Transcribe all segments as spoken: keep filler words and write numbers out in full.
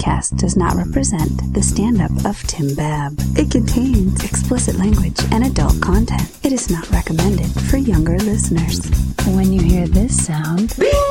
Tancast does not represent the stand-up of Tim Babb. It contains explicit language and adult content. It is not recommended for younger listeners. When you hear this sound,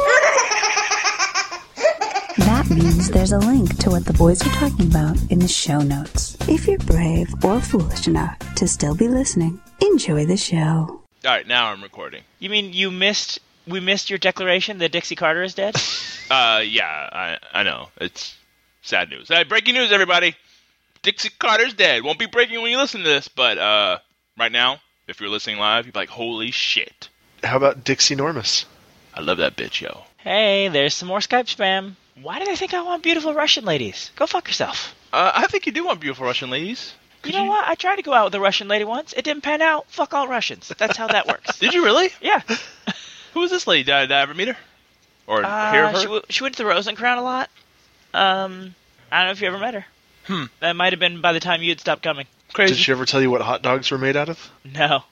that means there's a link to what the boys are talking about in the show notes. If you're brave or foolish enough to still be listening, enjoy the show. All right, now I'm recording. You mean you missed? We missed your declaration that Dixie Carter is dead? Uh, yeah, I I know. It's sad news. Hey, breaking news, everybody. Dixie Carter's dead. Won't be breaking when you listen to this, but uh, right now, if you're listening live, you'd be like, holy shit. How about Dixie Normus? I love that bitch, yo. Hey, there's some more Skype spam. Why do they think I want beautiful Russian ladies? Go fuck yourself. Uh, I think you do want beautiful Russian ladies. You know you... what? I tried to go out with a Russian lady once. It didn't pan out. Fuck all Russians. That's how that works. Did you really? Yeah. Who was this lady? Did I, did I ever meet her? Or uh, hear of her? She, w- she went to the Rosencrown a lot. Um, I don't know if you ever met her. Hmm. That might have been by the time you had stopped coming. Crazy. Did she ever tell you what hot dogs were made out of? No.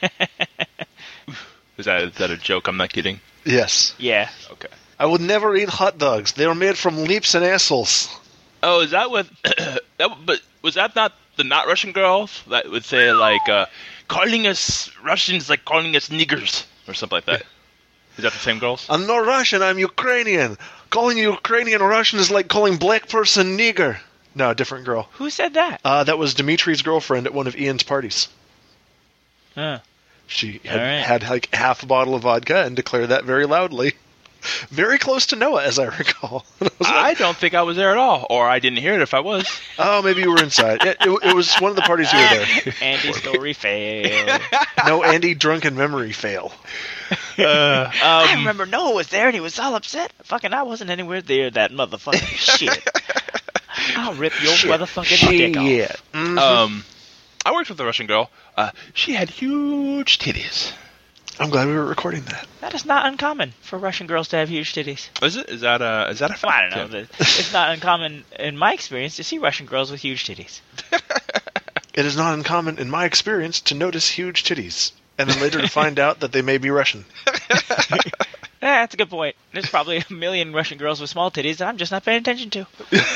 Is that, is that a joke? I'm not kidding. Yes. Yeah. Okay. I would never eat hot dogs. They were made from leaps and assholes. Oh, is that what... that, but was that not the not Russian girl that would say, like, uh, calling us Russians like calling us niggers, or something like that? Is that the same girls? I'm not Russian, I'm Ukrainian. Calling you Ukrainian Russian is like calling black person nigger. No, different girl. Who said that? Uh, that was Dimitri's girlfriend at one of Ian's parties. Huh. She had, right. had like half a bottle of vodka and declared that very loudly. Very close to Noah, as I recall. I, I like, don't think I was there at all, or I didn't hear it if I was. Oh, maybe you were inside. It, it, it was one of the parties you were there. Andy's story fail. No, Andy drunken memory fail. Uh, um, I remember Noah was there and he was all upset. Fucking I wasn't anywhere near that motherfucking shit. I'll rip your Shit. motherfucking dick off. Yeah. Mm-hmm. Um, I worked with a Russian girl. Uh, she had huge titties. I'm glad we were recording that. That is not uncommon for Russian girls to have huge titties. Is it? Is that a? Is that a fact? Well, I don't know. It's not uncommon in my experience to see Russian girls with huge titties. It is not uncommon in my experience to notice huge titties, and then later to find out that they may be Russian. Yeah, that's a good point. There's probably a million Russian girls with small titties that I'm just not paying attention to.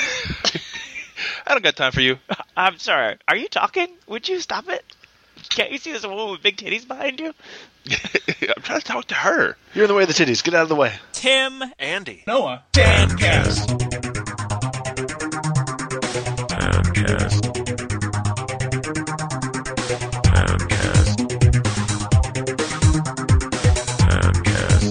I don't got time for you. I'm sorry. Are you talking? Would you stop it? Can't you see there's a woman with big titties behind you? I'm trying to talk to her. You're in the way of the titties. Get out of the way. Tim. Andy. Noah. Tancast. Tancast. Tancast. Tancast.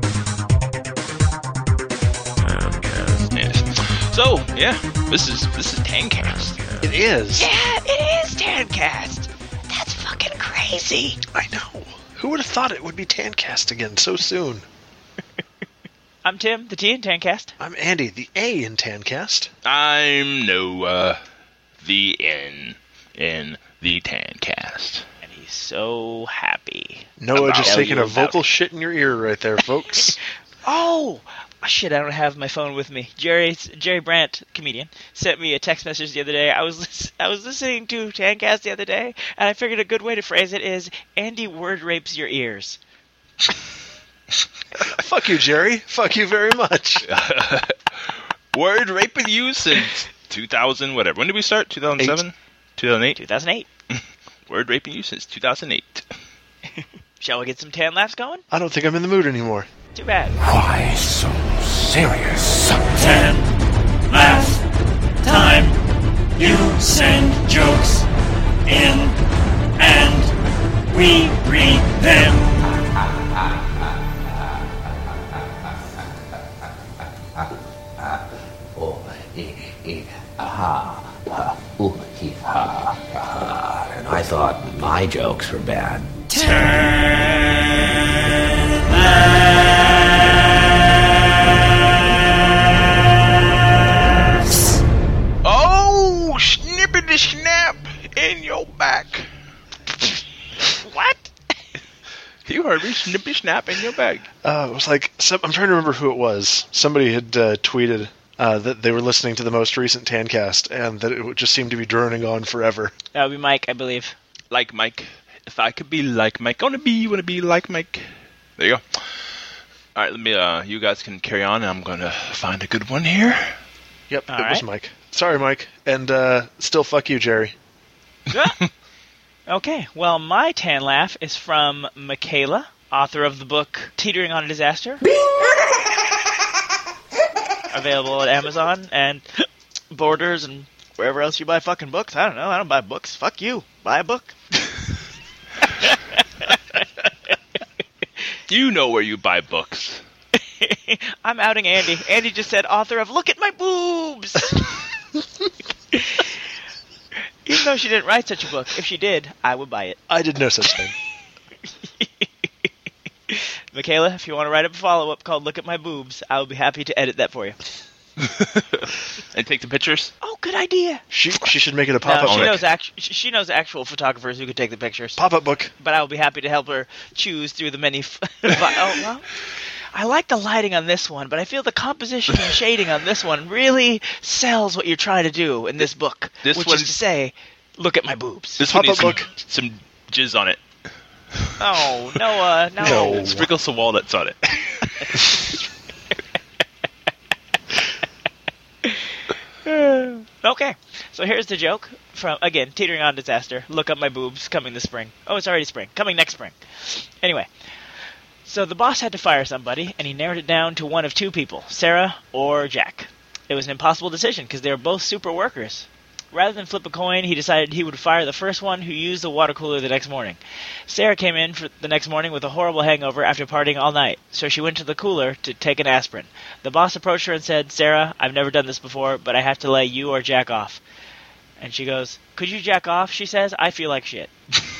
Tancast. Yes. So yeah, this is this is Tancast. It is. Yeah, it is Tancast. That's fucking crazy. I know. Who would have thought it would be Tancast again so soon? I'm Tim, the T in Tancast. I'm Andy, the A in Tancast. I'm Noah, the N in the Tancast. And he's so happy. Noah About just taking you a vocal about- shit in your ear right there, folks. Oh! Shit, I don't have my phone with me. Jerry Jerry Brandt, comedian, sent me a text message the other day. I was lis- I was listening to Tancast the other day, and I figured a good way to phrase it is, Andy word rapes your ears. Fuck you, Jerry. Fuck you very much. Word raping you since two thousand, whatever. When did we start? two thousand seven? two thousand eight? two thousand eight. Word raping you since two thousand eight. Shall we get some tan laughs going? I don't think I'm in the mood anymore. Too bad. Why so serious? Ten last time you send jokes in and we read them. Oh, eh, eh, aha, ha, ooh, he, ha, ha. And I thought my jokes were bad. Oh, snippity snap in your back. What? You heard me, snippy snap in your back. Uh, it was like, some, I'm trying to remember who it was. Somebody had uh, tweeted uh, that they were listening to the most recent Tancast, and that it would just seem to be droning on forever. That would be Mike, I believe. Like Mike. If I could be like Mike, I wanna be, wanna be like Mike. There you go. Alright, let me, uh, you guys can carry on, and I'm gonna find a good one here. Yep, All it was right. Mike. Sorry, Mike. And uh, still fuck you, Jerry. Okay, well, my tan laugh is from Michaela, author of the book Teetering on a Disaster. Available at Amazon and Borders and wherever else you buy fucking books. I don't know. I don't buy books. Fuck you. Buy a book. You know where you buy books. I'm outing Andy. Andy just said author of Look at My Boobs! Even though she didn't write such a book, if she did, I would buy it. I did no such thing. Michaela, if you want to write up a follow-up called Look at My Boobs, I will be happy to edit that for you. And take the pictures? Oh, good idea. She she should make it a No, pop-up she book. knows, act- she knows actual photographers who could take the pictures. Pop-up book. But I will be happy to help her choose through the many... F- oh, well, I like the lighting on this one, but I feel the composition and shading on this one really sells what you're trying to do in this book. This which one- is to say, look at my boobs. This one Pop-up needs some, book. some jizz on it. Oh, Noah, no. No. Sprinkle some walnuts on it. Okay, so here's the joke from, again, Teetering on Disaster. Look up my boobs, coming this spring. Oh, it's already spring. Coming next spring. Anyway, so the boss had to fire somebody, and he narrowed it down to one of two people, Sarah or Jack. It was an impossible decision, because they were both super workers. Rather than flip a coin, he decided he would fire the first one who used the water cooler the next morning. Sarah came in for the next morning with a horrible hangover after partying all night, so she went to the cooler to take an aspirin. The boss approached her and said, "Sarah, I've never done this before, but I have to lay you or Jack off." And she goes, "Could you jack off?" She says, "I feel like shit."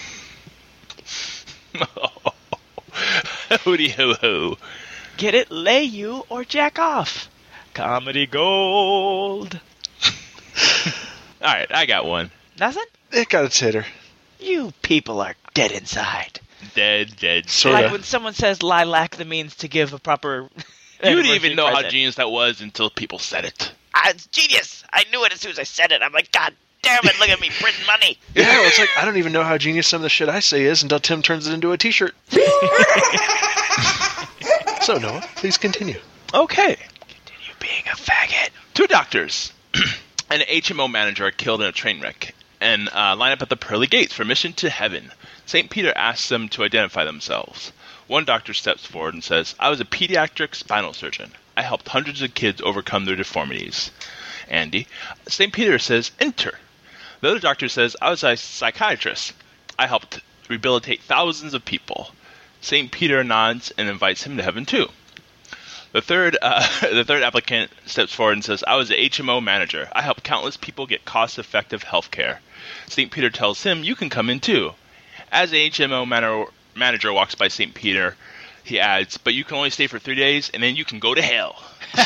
Hooty hoo hoo. Get it? Lay you or jack off. Comedy gold. Alright, I got one. Nothing? It got its hitter. You people are dead inside. Dead, dead, Sorta. Like when someone says lie lack the means to give a proper... You didn't even know how present. genius that was until people said it. Ah, it's genius! I knew it as soon as I said it. I'm like, God damn it, look at me printing money. Yeah, well, it's like, I don't even know how genius some of the shit I say is until Tim turns it into a t-shirt. So, Noah, please continue. Okay. Continue being a faggot. Two doctors and an H M O manager are killed in a train wreck and uh, line up at the pearly gates for mission to heaven. Saint Peter asks them to identify themselves. One doctor steps forward and says, "I was a pediatric spinal surgeon. I helped hundreds of kids overcome their deformities." Andy. Saint Peter says, "Enter." The other doctor says, "I was a psychiatrist. I helped rehabilitate thousands of people." Saint Peter nods and invites him to heaven too. The third, uh, the third applicant steps forward and says, "I was an H M O manager. I helped countless people get cost-effective health care." Saint Peter tells him, "You can come in too." As the H M O man- manager walks by Saint Peter, he adds, "But you can only stay for three days, and then you can go to hell."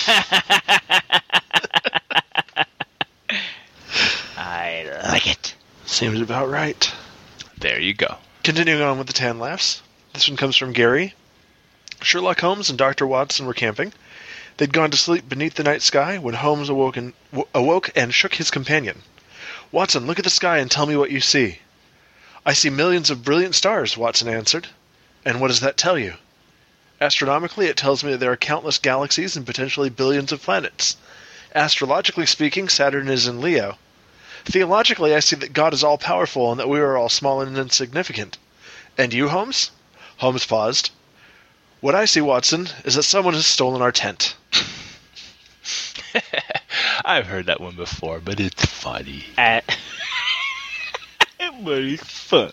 I like it. Seems about right. There you go. Continuing on with the tan laughs. This one comes from Gary. Sherlock Holmes and Doctor Watson were camping. They'd gone to sleep beneath the night sky when Holmes awoke and, w- awoke and shook his companion. "Watson, look at the sky and tell me what you see." "I see millions of brilliant stars," Watson answered. "And what does that tell you?" "Astronomically, it tells me that there are countless galaxies and potentially billions of planets. Astrologically speaking, Saturn is in Leo. Theologically, I see that God is all-powerful and that we are all small and insignificant. And you, Holmes?" Holmes paused. "What I see, Watson, is that someone has stolen our tent." I've heard that one before, but it's funny. Uh, but it's fun.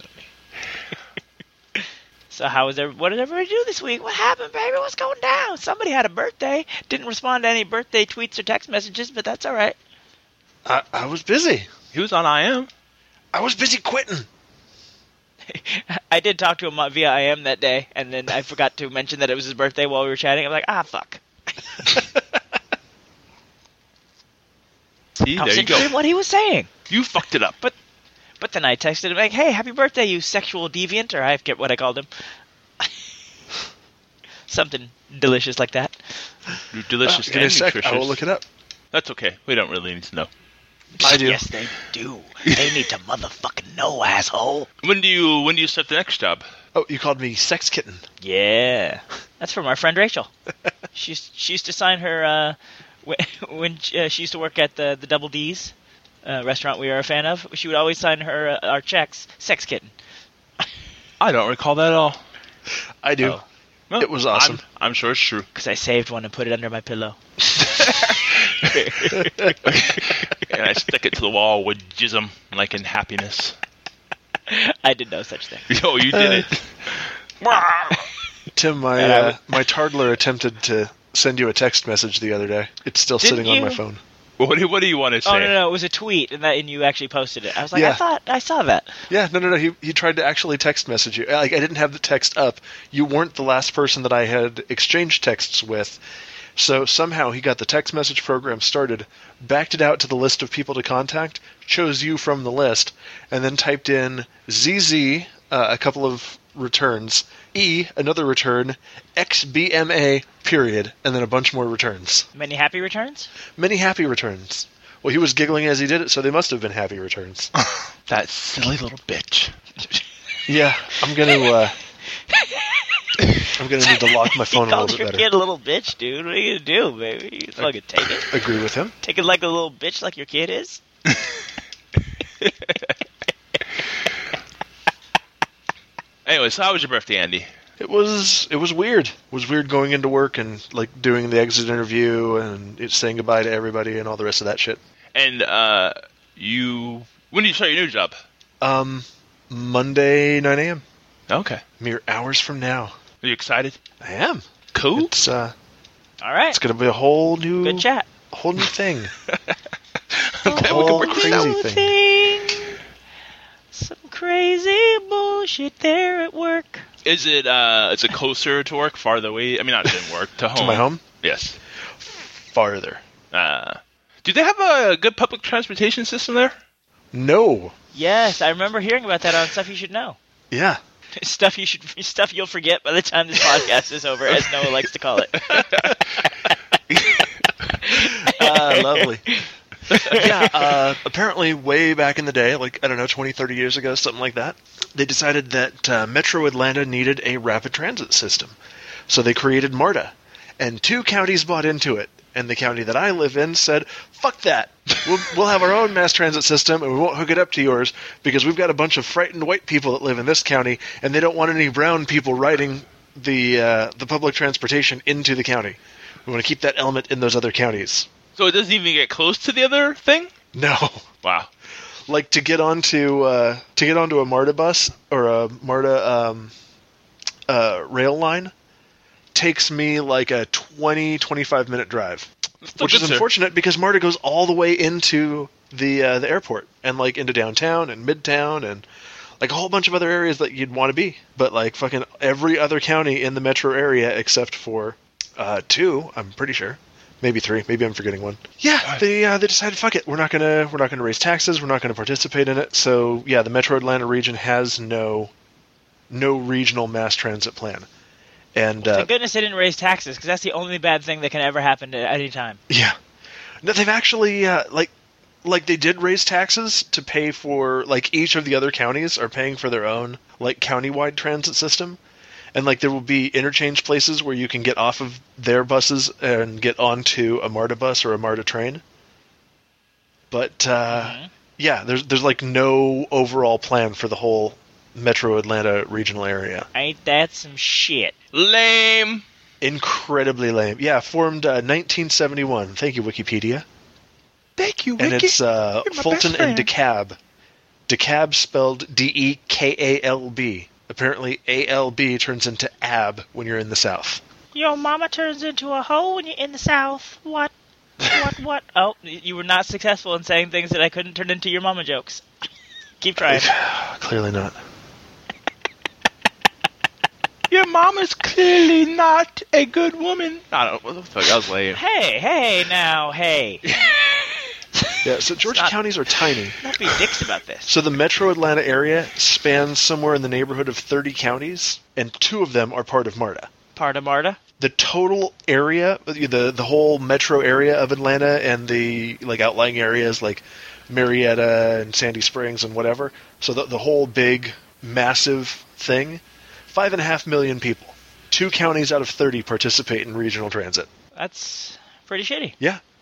So how was every, what did everybody do this week? What happened, baby? What's going down? Somebody had a birthday. Didn't respond to any birthday tweets or text messages, but that's all right. I, I was busy. He was on I M. I was busy quitting. I did talk to him via I M that day, and then I forgot to mention that it was his birthday while we were chatting. I'm like, ah, fuck. See, I was there you interested in go. what he was saying. You fucked it up. But but then I texted him like, "Hey, happy birthday, you sexual deviant," or I forget what I called him. Something delicious like that. You're delicious Give me a and sec. nutritious. I will look it up. That's okay. We don't really need to know. I do. Yes, they do. They need to motherfucking know, asshole. When do you when do you start the next job? Oh, you called me sex kitten. Yeah, that's from our friend Rachel. She's she used to sign her uh, when, when uh, she used to work at the the Double D's uh, restaurant we are a fan of, she would always sign her uh, our checks, Sex Kitten. I don't recall that at all. I do. Oh. Well, It was awesome. I'm, I'm sure it's true. Because I saved one and put it under my pillow. And I stuck it to the wall with jism, like in Happiness. I did no such thing. Yo, you did it. Tim, my And I uh, would- my toddler attempted to send you a text message the other day. It's still Didn't sitting on you? my phone. What do, what do you want to say? Oh, no, no, it was a tweet, and that and you actually posted it. I was like, I Yeah. thought I saw that. Yeah, no, no, no. He he tried to actually text message you. Like I didn't have the text up. You weren't the last person that I had exchanged texts with. So somehow he got the text message program started, backed it out to the list of people to contact, chose you from the list, and then typed in Z Z, uh, a couple of returns, E, another return, X B M A, period, and then a bunch more returns. Many happy returns? Many happy returns. Well, he was giggling as he did it, so they must have been happy returns. That silly little bitch. Yeah, I'm gonna. Uh, I'm gonna need to lock my phone You a called little your bit better. kid a little bitch, dude. What are you gonna do, baby? You fucking take it. Agree with him. Take it like a little bitch like your kid is? Anyway, so how was your birthday, Andy? It was it was weird. It was weird going into work and like doing the exit interview and it, saying goodbye to everybody and all the rest of that shit. And uh, you, when did you start your new job? Um, Monday nine a.m. Okay. Mere hours from now. Are you excited? I am. Cool. It's uh, All right. it's gonna be a whole new Good chat. a whole new thing. Okay, a whole we can break this crazy down. thing. Thing. Some crazy bullshit there at work. Is it uh, is it closer to work, farther away? I mean, not to work, to home. To my home, Yes. farther. Uh, do they have a good public transportation system there? No. Yes, I remember hearing about that on Stuff You Should Know. Yeah. Stuff you should, stuff you'll forget by the time this podcast is over, as Noah likes to call it. Ah, lovely. yeah, uh, apparently way back in the day, like, I don't know, twenty, thirty years ago, something like that, they decided that uh, Metro Atlanta needed a rapid transit system. So they created MARTA. And two counties bought into it. And the county that I live in said, fuck that. We'll, we'll have our own mass transit system, and we won't hook it up to yours, because we've got a bunch of frightened white people that live in this county, and they don't want any brown people riding the uh, the public transportation into the county. We want to keep that element in those other counties. So it doesn't even get close to the other thing? No. Wow. Like to get onto uh, to get onto a MARTA bus or a MARTA um, uh, rail line takes me like a twenty, twenty-five minute drive, Still which good, is sir. unfortunate because MARTA goes all the way into the uh, the airport and like into downtown and midtown and like a whole bunch of other areas that you'd want to be. But like fucking every other county in the metro area except for uh, two, I'm pretty sure. Maybe three. Maybe I'm forgetting one. Yeah, they uh, they decided, fuck it, we're not gonna we're not gonna raise taxes. We're not gonna participate in it. So yeah, the Metro Atlanta region has no no regional mass transit plan. And uh, Thank goodness they didn't raise taxes, because that's the only bad thing that can ever happen at any time. yeah, no, they've actually uh, like like they did raise taxes to pay for like each of the other counties are paying for their own like countywide transit system. And, like, there will be interchange places where you can get off of their buses and get onto a MARTA bus or a MARTA train. But, uh, Mm-hmm. yeah, there's, there's, like, no overall plan for the whole Metro Atlanta regional area. Ain't that some shit? Lame. Incredibly lame. Yeah, formed uh, nineteen seventy-one. Thank you, Wikipedia. Thank you, And Wiki. it's uh, You're my Fulton best and friend. DeKalb. DeKalb spelled D E K A L B. Apparently, A L B turns into ab when you're in the South. Your mama turns into a hoe when you're in the South. What? What? What? Oh, you were not successful in saying things that I couldn't turn into your mama jokes. Keep trying. Clearly not. Your mama's clearly not a good woman. I don't know. What the fuck? That was lame. Hey, hey, now, hey. Yeah, so Georgia not- counties are tiny. Not be dicks about this. So the metro Atlanta area spans somewhere in the neighborhood of thirty counties, and two of them are part of MARTA. Part of Marta. The total area, the the whole metro area of Atlanta and the like outlying areas like Marietta and Sandy Springs and whatever, so the, the whole big, massive thing, five and a half million people. Two counties out of thirty participate in regional transit. That's pretty shitty. Yeah.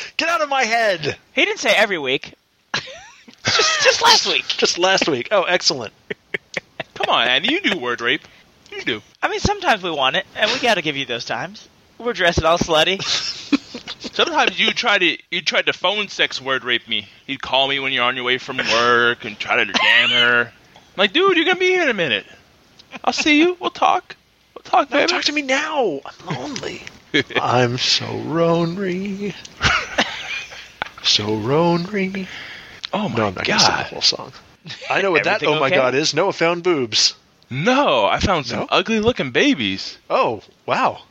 Get out of my head! He didn't say every week. just, just last week. Just last week. Oh, excellent. Come on, Andy, you do word rape. You do. I mean, sometimes we want it, and we got to give you those times. We're dressing all slutty. Sometimes you try to you tried to phone sex word rape me. You'd call me when you're on your way from work and try to jam her. I'm like, dude, you're gonna be here in a minute. I'll see you. We'll talk. We'll talk, No, baby. talk to me now. I'm lonely. I'm so lonely. So lonely. Oh my No, I'm not going to sing the god. whole song. I know what that Everything oh my okay? god is. Noah found boobs. No, I found some No? ugly looking babies. Oh, wow.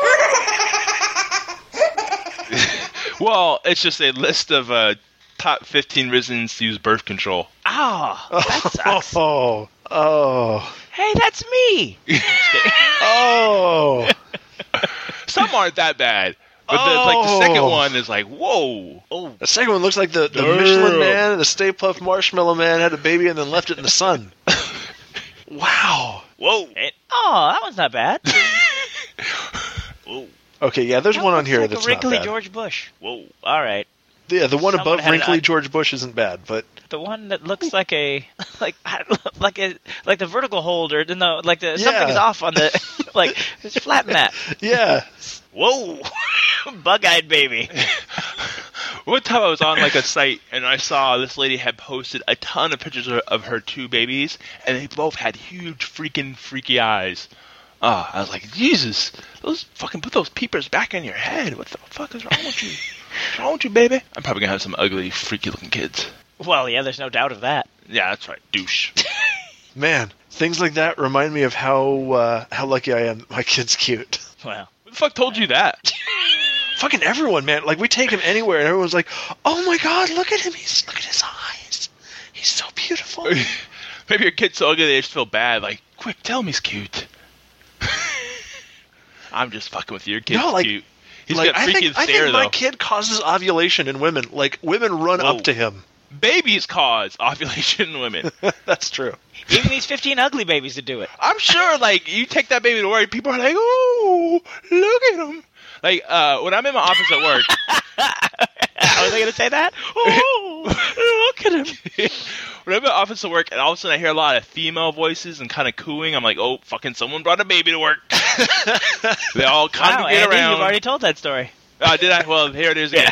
Well, it's just a list of uh, top fifteen reasons to use birth control. Oh, that sucks. Oh, oh, Hey, that's me. oh. Some aren't that bad, but the, like the second one is like, whoa. Oh, The second one looks like the, the Damn. Michelin Man and the Stay Puft Marshmallow Man had a baby and then left it in the sun. Wow. Whoa. it, oh, that one's not bad. Whoa. Okay, yeah, there's That one on looks here like that's a wrinkly not bad. George Bush. Whoa. All right. Yeah, the one Someone above had an wrinkly eye- George Bush isn't bad, but The one that looks like a like like a like the vertical holder. No, like the something Yeah. is off on the like just flatten that. yeah. Whoa, bug-eyed baby. One time I was on like a site and I saw this lady had posted a ton of pictures of, of her two babies, and they both had huge freaking freaky eyes. Ah, I was like, Jesus, those fucking put those peepers back in your head. What the fuck is wrong with you? What's wrong with you, baby? I'm probably gonna have some ugly, freaky looking kids. Well, yeah, there's no doubt of that. Yeah, that's right, douche. Man, things like that remind me of how uh, how lucky I am. My kid's cute. Well, Who the fuck told you that? Fucking everyone, man. Like, we take him anywhere, and everyone's like, "Oh my god, look at him! He's look at his eyes. He's so beautiful." Maybe your kid's so ugly they just feel bad. Like, quick, tell him he's cute. I'm just fucking with you. Your kid's No, like- cute. He's like, got I freaky think, I stare think my though. kid causes ovulation in women. Like, women run Whoa. up to him. Babies cause ovulation in women. That's true. even these fifteen ugly babies to do it. I'm sure, like, you take that baby to work, people are like, "Ooh, look at him." Like, uh, when I'm in my office at work, Are they going to say that? Oh, look at him. when I'm in my office at work, and all of a sudden I hear a lot of female voices and kind of cooing, I'm like, "Oh, fucking someone brought a baby to work." They all Wow, congregate Andy, around. you've already told that story. Oh, did I? Well, here it is again.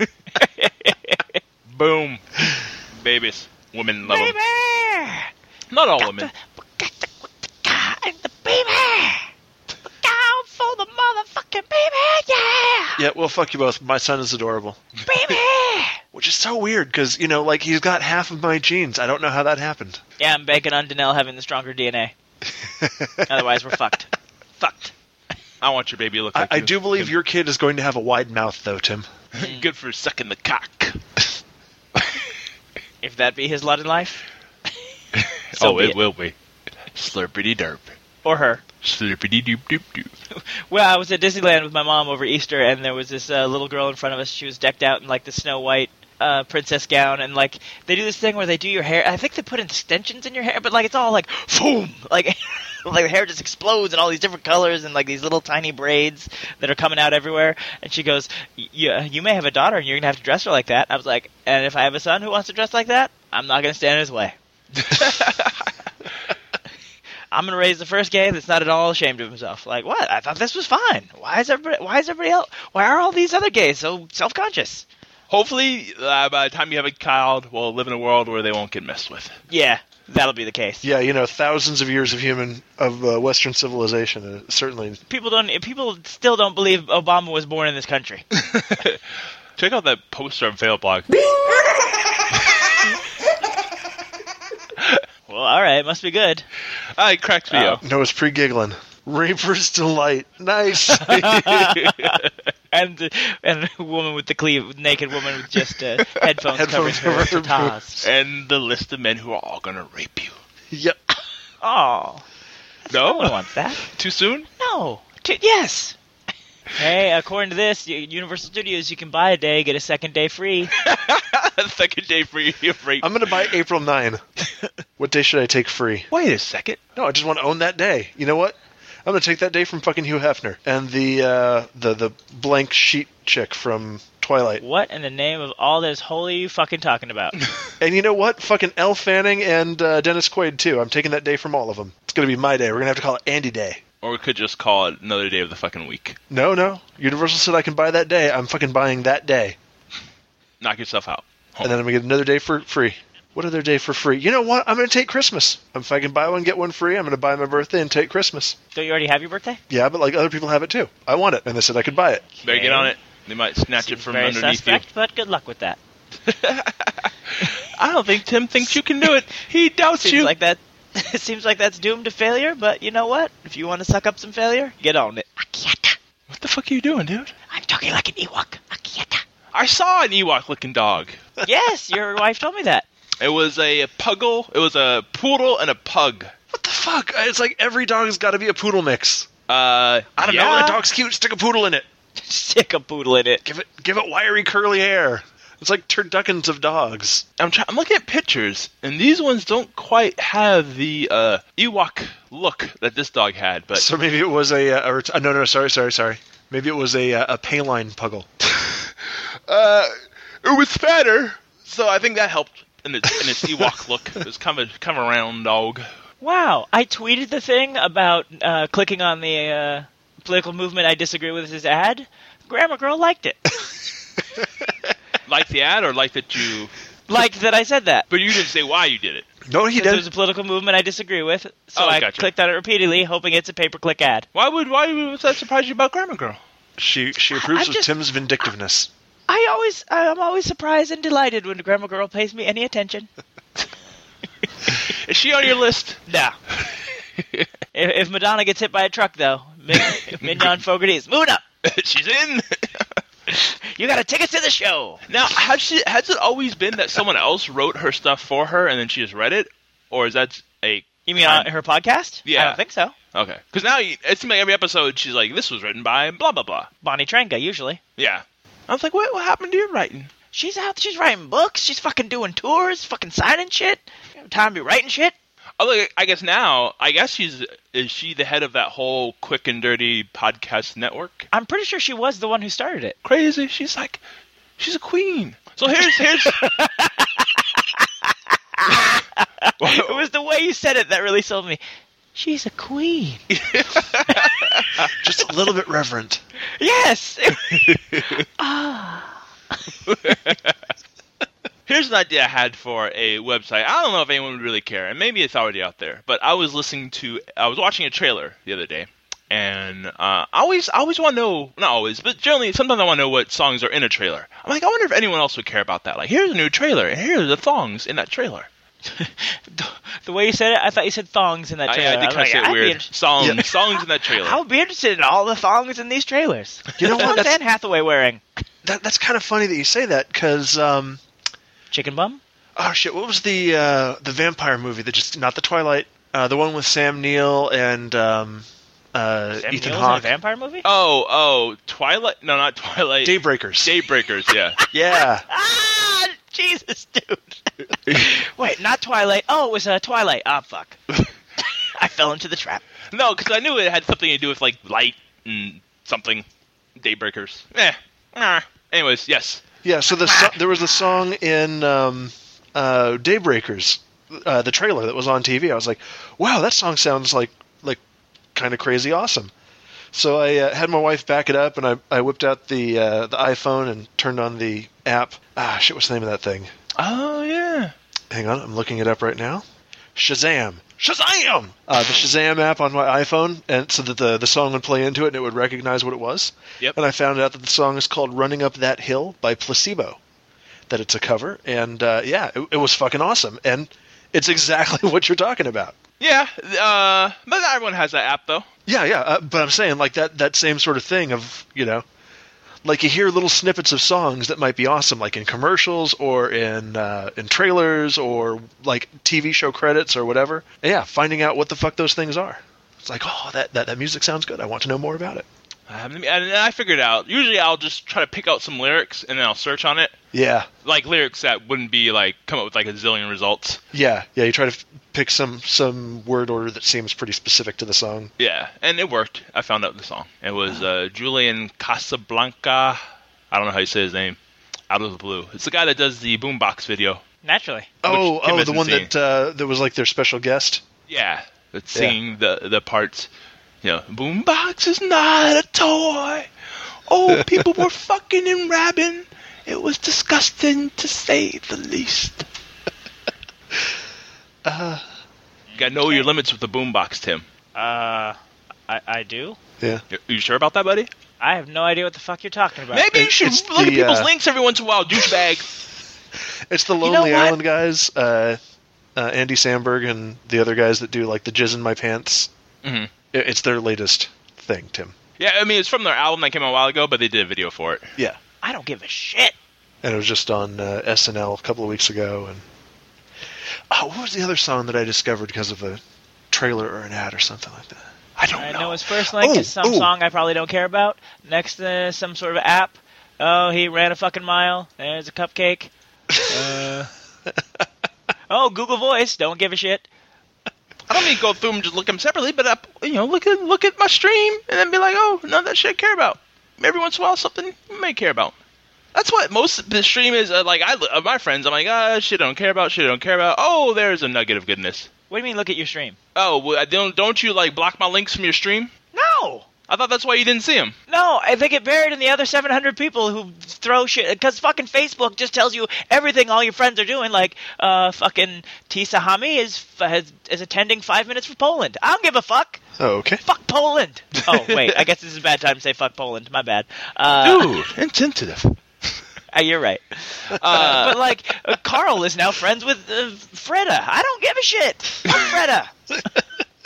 Boom. Babies. Women love them. Baby! Not all women. Got the, got the baby! Down for the motherfucking baby! Yeah! Yeah, well, fuck you both. My son is adorable. Baby! Which is so weird, because, you know, like, he's got half of my genes. I don't know how that happened. Yeah, I'm banking on Danelle having the stronger D N A. Otherwise, we're fucked. Fucked. I want your baby to look I, like I you. do believe your kid is going to have a wide mouth, though, Tim. Good for sucking the cock. If that be his lot in life. So oh, be it, it. will be. Slurpity derp. Or her. Slurpity doop doop doop. Well, I was at Disneyland with my mom over Easter, and there was this uh, little girl in front of us. She was decked out in, like, the Snow White uh, princess gown, and, like, they do this thing where they do your hair. I think they put extensions in your hair, but, like, it's all, like, boom! Like, like the hair just explodes in all these different colors and, like, these little tiny braids that are coming out everywhere. And she goes, "Yeah, you may have a daughter, and you're going to have to dress her like that." I was like, and if I have a son who wants to dress like that, I'm not going to stand in his way. I'm gonna raise the first gay that's not at all ashamed of himself. Like, what? I thought this was fine. Why is everybody? Why is everybody else? Why are all these other gays so self-conscious? Hopefully, uh, by the time you have a child, we'll live in a world where they won't get messed with. Yeah, that'll be the case. Yeah, you know, thousands of years of human, of uh, Western civilization, uh, certainly. People don't. People still don't believe Obama was born in this country. Check out that poster on Failblog. Well, all right, must be good. Ah, it cracks me Oh. up. Noah's pre-giggling. Raper's Delight. Nice. And and a woman with the cleave, naked woman with just uh, headphones, Headphones covering her over her tatas. And the list of men who are all gonna rape you. Yep. Oh, no one No? wants that. Too soon? No. T- yes. Hey, according to this, U- Universal Studios, you can buy a day, get a second day free. Second day free of rape. I'm going to buy April ninth. What day should I take free? Wait a second. No, I just want to own that day. You know what? I'm going to take that day from fucking Hugh Hefner and the uh, the the blank sheet chick from Twilight. What in the name of all this holy you fucking talking about? And you know what? Fucking Elle Fanning and uh, Dennis Quaid, too. I'm taking that day from all of them. It's going to be my day. We're going to have to call it Andy Day. Or we could just call it another day of the fucking week. No, no. Universal said I can buy that day. I'm fucking buying that day. Knock yourself out. Home. And then I'm going to get another day for free. What other day for free? You know what? I'm going to take Christmas. If I can buy one, get one free, I'm going to buy my birthday and take Christmas. Don't you already have your birthday? Yeah, but like other people have it too. I want it, and they said I could buy it. Better get on it. They might snatch Seems it from very underneath suspect, you. but good luck with that. I don't think Tim thinks you can do it. He doubts Seems you. like that. It seems like that's doomed to failure, but you know what? If you want to suck up some failure, get on it. Akieta. What the fuck are you doing, dude? I'm talking like an Ewok. Akieta. I saw an Ewok-looking dog. Yes, your wife told me that. It was a puggle. It was a poodle and a pug. What the fuck? It's like every dog has got to be a poodle mix. Uh, I don't yeah. know. That dog's cute. Stick a poodle in it. Stick a poodle in it. Give it, give it wiry, curly hair. It's like turduckens of dogs. I'm trying. I'm looking at pictures, and these ones don't quite have the uh, Ewok look that this dog had. But So maybe it was a, a, a ret- no, no, sorry, sorry, sorry. Maybe it was a a Paline puggle. uh, it was fatter, so I think that helped in its, in its Ewok look. It was kind of a, kind of a round dog. Wow, I tweeted the thing about uh, clicking on the uh, political movement I disagree with his ad. Grammar Girl liked it. Like the ad, or like that you? Liked that I said that. But you didn't say why you did it. No, he Because did. there's a political movement I disagree with, so Oh, I gotcha. clicked on it repeatedly, hoping it's a pay-per-click ad. Why would why was that surprise you about Grammar Girl? She she approves I'm of just- Tim's vindictiveness. I always, I'm always surprised and delighted when Grammar Girl pays me any attention. Is she on your list? No. if, if Madonna gets hit by a truck, though, Min- Mignon Fogarty is moving up. She's in. You got a ticket to the show. Now, has she has it always been that someone else wrote her stuff for her and then she just read it, or is that a? You mean on her podcast? Yeah. I don't think so. Okay, because now you, it seems like every episode she's like, "This was written by blah blah blah." Bonnie Trenga, usually. Yeah, I was like, "What? What happened to your writing?" She's out, she's writing books, she's fucking doing tours, fucking signing shit. You have time to be writing shit. Although I guess now, I guess she's is she the head of that whole Quick and Dirty podcast network? I'm pretty sure she was the one who started it. Crazy. She's like, she's a queen. So here's here's. It was the way you said it that really sold me. She's a queen. Just a little bit reverent. Yes. Ah. Here's an idea I had for a website. I don't know if anyone would really care, and maybe it's already out there. But I was listening to, I was watching a trailer the other day, and uh, I always, I always want to know, not always, but generally, sometimes I want to know what songs are in a trailer. I'm like, I wonder if anyone else would care about that. Like, here's a new trailer, and here are the songs in that trailer. the, the way you said it, I thought you said thongs in that I, trailer. I did was kind of like, say it I'd be weird. inter- Songs, Yeah. songs in that trailer. I would be interested in all the thongs in these trailers. You know what? What's That's, Anne Hathaway wearing? that, that's kind of funny that you say that, because, um, Chicken bum? oh shit, what was the uh, the vampire movie that just, not the Twilight, uh, the one with Sam Neill and um, uh, Sam Ethan Neill's in a Hawke? vampire movie? Oh, oh, Twilight? No, not Twilight. Daybreakers. Daybreakers, yeah. Yeah. Ah, Jesus, dude. Wait, not Twilight. Oh, it was uh, Twilight. Ah, fuck. I fell into the trap. No, because I knew it had something to do with, like, light and something. Daybreakers. Eh. Nah. Anyways, yes. Yeah, so the so- there was a song in um, uh, Daybreakers, uh, the trailer that was on T V. I was like, wow, that song sounds like like kind of crazy awesome. So I uh, had my wife back it up, and I, I whipped out the uh, the iPhone and turned on the app. Ah, shit, what's the name of that thing? Oh, yeah. Hang on, I'm looking it up right now. Shazam! Shazam! Uh, the Shazam app on my iPhone, and so that the, the song would play into it and it would recognize what it was. Yep. And I found out that the song is called Running Up That Hill by Placebo. That it's a cover, and uh, yeah, it, it was fucking awesome. And it's exactly what you're talking about. Yeah, uh, but not everyone has that app, though. Yeah, yeah, uh, but I'm saying, like, that, that same sort of thing of, you know, like you hear little snippets of songs that might be awesome, like in commercials or in uh, in trailers or like T V show credits or whatever. And yeah, finding out what the fuck those things are. It's like, oh, that, that, that music sounds good. I want to know more about it. Um, and I figured out, usually I'll just try to pick out some lyrics and then I'll search on it. Yeah, Like lyrics that wouldn't be like, come up with like a zillion results. yeah, yeah. You try to f- pick some some word order that seems pretty specific to the song. Yeah, and it worked. I found out the song. It was uh, Julian Casablanca. I I don't know how you say his name. Out of the blue. It's the guy that does the Boombox video. Naturally. Oh, Which Tim oh, the hasn't one seen. that uh, that was like their special guest. Yeah, that's singing the the parts. You know, Boombox is not a toy. Oh, people were fucking and rabbing. It was disgusting to say the least. Uh, You gotta know your limits with the Boombox, Tim. Uh, I, I do? yeah. You- You sure about that, buddy? I have no idea what the fuck you're talking about. Maybe you It- should it's look at the, people's uh, links every once in a while, douchebag. It's the know Lonely what? Island guys, uh, uh, Andy Samberg, and the other guys that do like the Jizz in My Pants. Mhm. It- It's their latest thing, Tim. Yeah, I mean, it's from their album that came out a while ago, but they did a video for it. Yeah. I don't give a shit. And it was just on uh, S N L a couple of weeks ago. And oh, what was the other song that I discovered because of a trailer or an ad or something like that? I don't I know. know his first link Oh, is some oh. song I probably don't care about. Next, uh, some sort of app. Oh, he ran a fucking mile. There's a cupcake. Uh, oh, Google Voice. Don't give a shit. I don't mean to go through them and just look at them separately, but uh, you know, look at look at my stream and then be like, oh, none of that shit I care about. Every once in a while, something you may care about. That's what most of the stream is. Uh, like I, of my friends, I'm like, ah, shit, I don't care about. Shit, I don't care about. Oh, there's a nugget of goodness. What do you mean, look at your stream? Oh, well, I don't don't you like block my links from your stream? No! I thought that's why you didn't see them. No, I think it buried in the other seven hundred people who throw shit. Because fucking Facebook just tells you everything all your friends are doing. Like, uh, fucking Tisa Hami is, is, is attending five minutes for Poland. I don't give a fuck. Oh, okay. Fuck Poland. Oh, wait, I guess this is a bad time to say fuck Poland. My bad. Uh, Dude, insensitive. Uh, you're right. Uh, but, like, uh, Carl is now friends with uh, Freda. I don't give a shit. Fuck Freda.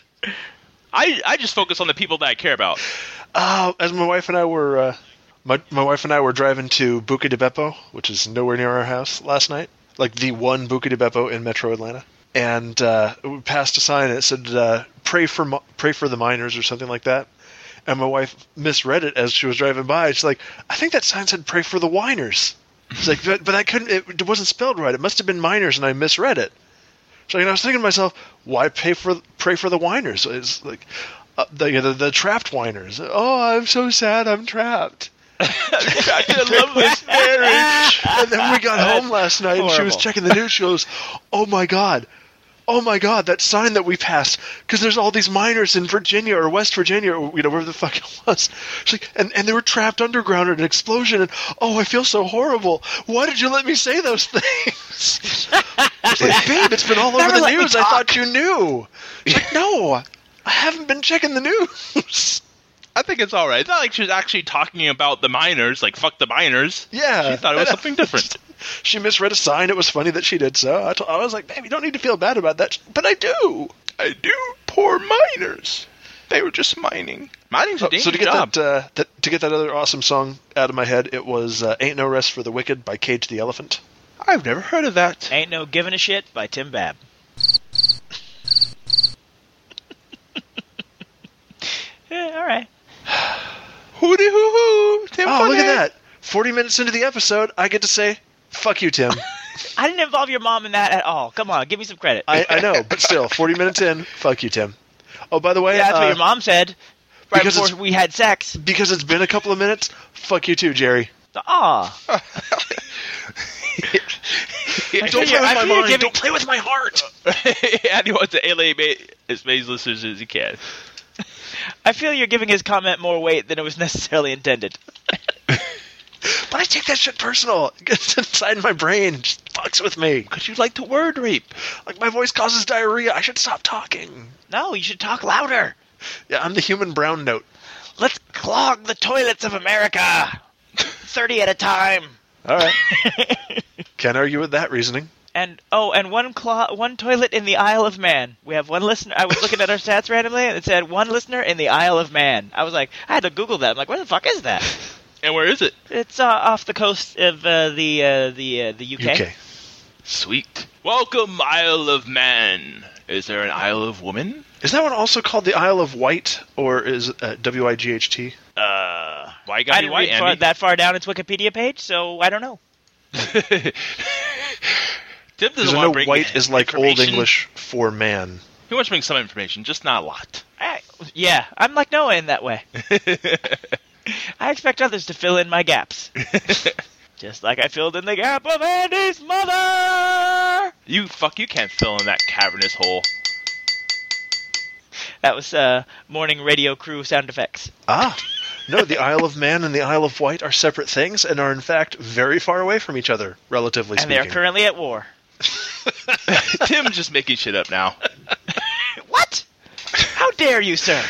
I I just focus on the people that I care about. Uh, as my wife and I were, uh, my my wife and I were driving to Buca di Beppo, which is nowhere near our house, last night. Like the one Buca di Beppo in Metro Atlanta, and uh, we passed a sign that said uh, "Pray for mi- pray for the miners" or something like that. And my wife misread it as she was driving by. She's like, "I think that sign said pray for the whiners." She's like, "But, but I couldn't. It wasn't spelled right. It must have been miners, and I misread it." So you know, I was thinking to myself, why pay for pray for the whiners? It's like uh, the, the the trapped whiners. Oh, I'm so sad. I'm trapped. I love this marriage. And then we got home last night, and she was horrible. checking the news. She goes, "Oh my god, oh my god, that sign that we passed, because there's all these miners in Virginia or West Virginia, or you know, wherever the fuck it was. She's like, and and they were trapped underground in an explosion. And oh, I feel so horrible. Why did you let me say those things?" It's like, babe, it's been all over Never the let me news. I talk. thought you knew. It's like, no, I haven't been checking the news. I think it's all right. It's not like she was actually talking about the miners, like fuck the miners. Yeah, She thought it was something different. She misread a sign. It was funny that she did so. I, told, I was like, babe, you don't need to feel bad about that. But I do. I do. Poor miners. They were just mining. Mining's a Oh, dangerous so to get job. that, uh, that to get that other awesome song out of my head, it was uh, "Ain't No Rest for the Wicked" by Cage the Elephant. I've never heard of that. Ain't no giving a shit by Tim Babb. Yeah, all right. Hooty hoo hoo. Tim Oh, Funny. look at that! Forty minutes into the episode, I get to say, "Fuck you, Tim." I didn't involve your mom in that at all. Come on, give me some credit. I, I know, but still, forty minutes in, fuck you, Tim. Oh, by the way, yeah, that's uh, what your mom said right because before it's- we had sex. because it's been a couple of minutes, fuck you too, Jerry. Aw. Yeah, Don't feel play with I my feel you're mind. giving- Don't play with my heart. and he wants to alienate as many listeners as he can. I feel you're giving his comment more weight than it was necessarily intended. But I take that shit personal. It gets inside my brain. It just fucks with me. Because you like to word rape. Like, my voice causes diarrhea. I should stop talking. No, you should talk louder. Yeah, I'm the human brown note. Let's clog the toilets of America. thirty at a time. All right. Can't argue with that reasoning. And oh, and one clo- one toilet in the Isle of Man. We have one listener. I was looking at our stats randomly, and it said one listener in the Isle of Man. I was like, I had to Google that. I'm like, where the fuck is that? And where is it? It's uh, off the coast of uh, the uh, the uh, the U K. U K. Sweet. Welcome, Isle of Man. Is there an Isle of Woman? Is that one also called the Isle of Wight, or is it uh, W I G H T? Uh, Why you I gotta be didn't white, read far, Andy? that far down its Wikipedia page, so I don't know. Tim Because doesn't I want know to bring white is like Old information. English for man. He wants to bring some information, just not a lot. I, yeah, I'm like Noah in that way. I expect others to fill in my gaps. Just like I filled in the gap of Andy's mother! You, fuck, you can't fill in that cavernous hole. That was uh, morning radio crew sound effects. Ah. No, the Isle of Man and the Isle of Wight are separate things and are in fact very far away from each other, relatively And speaking. they're currently at war. Tim's just making shit up now. What? How dare you, sir?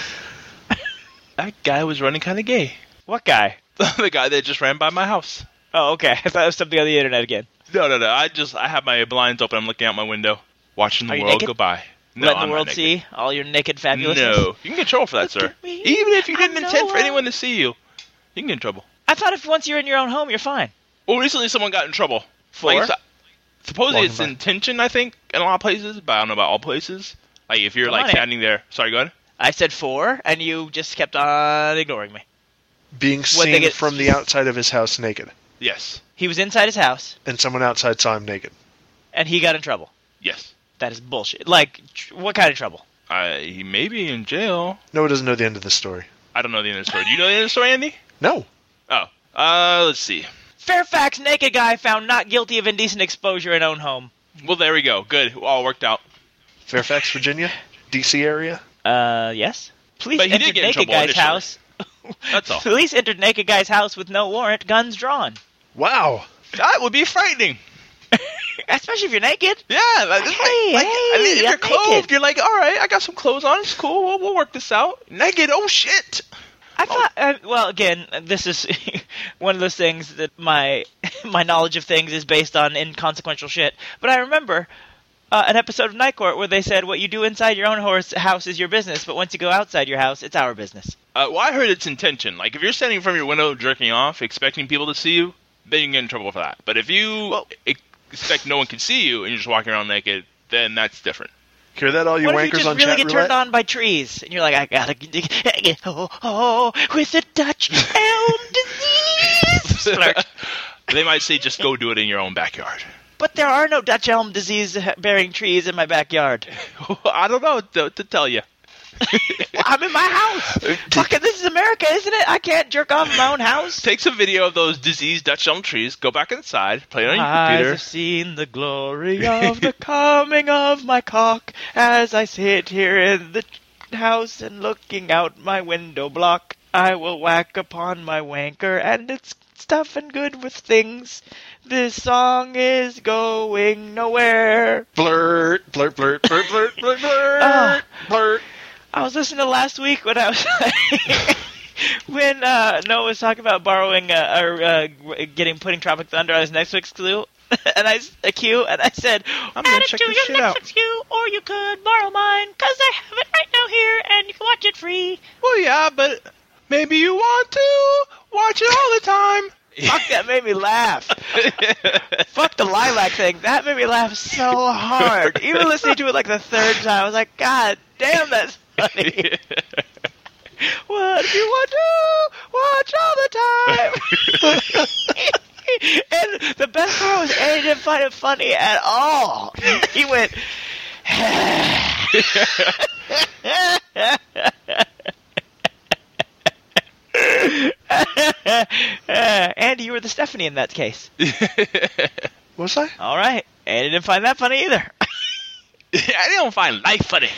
That guy was running kind of gay. What guy? The guy that just ran by my house. Oh, okay. I thought it was something on the internet again. No, no, no. I just, I have my blinds open. I'm looking out my window, watching the Are you world naked? go by. No, Letting I'm the world not naked. see all your naked fabulousness? No. You can get in trouble for that, Look sir. at me. Even if you I'm didn't intend no for anyone one. to see you, you can get in trouble. I thought if once you're in your own home, you're fine. Well, recently someone got in trouble. For? Like, so- supposedly Walking it's by. intention, I think, in a lot of places, but I don't know about all places. Like, if you're, Come like, on in. standing there... Sorry, go ahead. I said four, and you just kept on ignoring me. Being What, they seen get- from the outside of his house naked. Yes. He was inside his house, And someone outside saw him naked. and he got in trouble. Yes. That is bullshit. Like, tr- what kind of trouble? Uh, he may be in jail. Noah doesn't know the end of the story. I don't know the end of the story. Do you know the end of the story, Andy? No. Oh. Uh, let's see. Fairfax naked guy found not guilty of indecent exposure in own home. Well, there we go. Good. All worked out. Fairfax, Virginia? D C area? Uh, yes. Police But he did entered get in naked trouble guy's initially. house. That's all. Police entered naked guy's house with no warrant, guns drawn. Wow. That would be frightening. Especially if you're naked. Yeah, like, this Hey, like, I mean, if hey, you're I'm clothed, naked. you're like, all right, I got some clothes on. It's cool. We'll, we'll work this out. Naked. Oh shit. I thought, uh, well, again, this is one of those things that my my knowledge of things is based on inconsequential shit. But I remember uh, an episode of Night Court where they said, what you do inside your own horse house is your business, but once you go outside your house, it's our business. Uh, well, I heard it's intention. Like, if you're standing from your window jerking off, expecting people to see you, then you can get in trouble for that. But if you Well- ex- expect no one can see you and you're just walking around naked, then that's different. Hear that, all you What if you wankers just on really chat get roulette? turned on by trees, and you're like, I gotta get, oh, oh, with the Dutch elm disease. Slurp. They might say just go do it in your own backyard. But there are no Dutch elm disease-bearing trees in my backyard. I don't know to, to tell you. I'm in my house. Fucking, this is America, isn't it? I can't jerk off in my own house. Take some video of those diseased Dutch elm trees, go back inside, play it on your Eyes computer. have seen the glory of the coming of my cock as I sit here in the house and looking out my window block. I will whack upon my wanker and it's stuffing good with things. This song is going nowhere. Blurt, blurt, blurt, blurt, blurt, blurt, blurt, Ah. blurt. I was listening to last week when I was when uh, Noah was talking about borrowing uh, or uh, getting putting Tropic Thunder on his Netflix queue, and I s- a queue, and I said, I'm gonna add it check to this your shit Netflix out. queue, or you could borrow mine because I have it right now here, and you can watch it free. Well, yeah, but maybe you want to watch it all the time. Fuck, that made me laugh. Fuck the lilac thing. That made me laugh so hard. Even listening to it like the third time, I was like, God damn, that's funny. What if you want to watch all the time? And the best part was Eddie didn't find it funny at all. He went, uh, Andy, you were the Stephanie in that case. Was I? All right. Andy didn't find that funny either. I don't find life funny.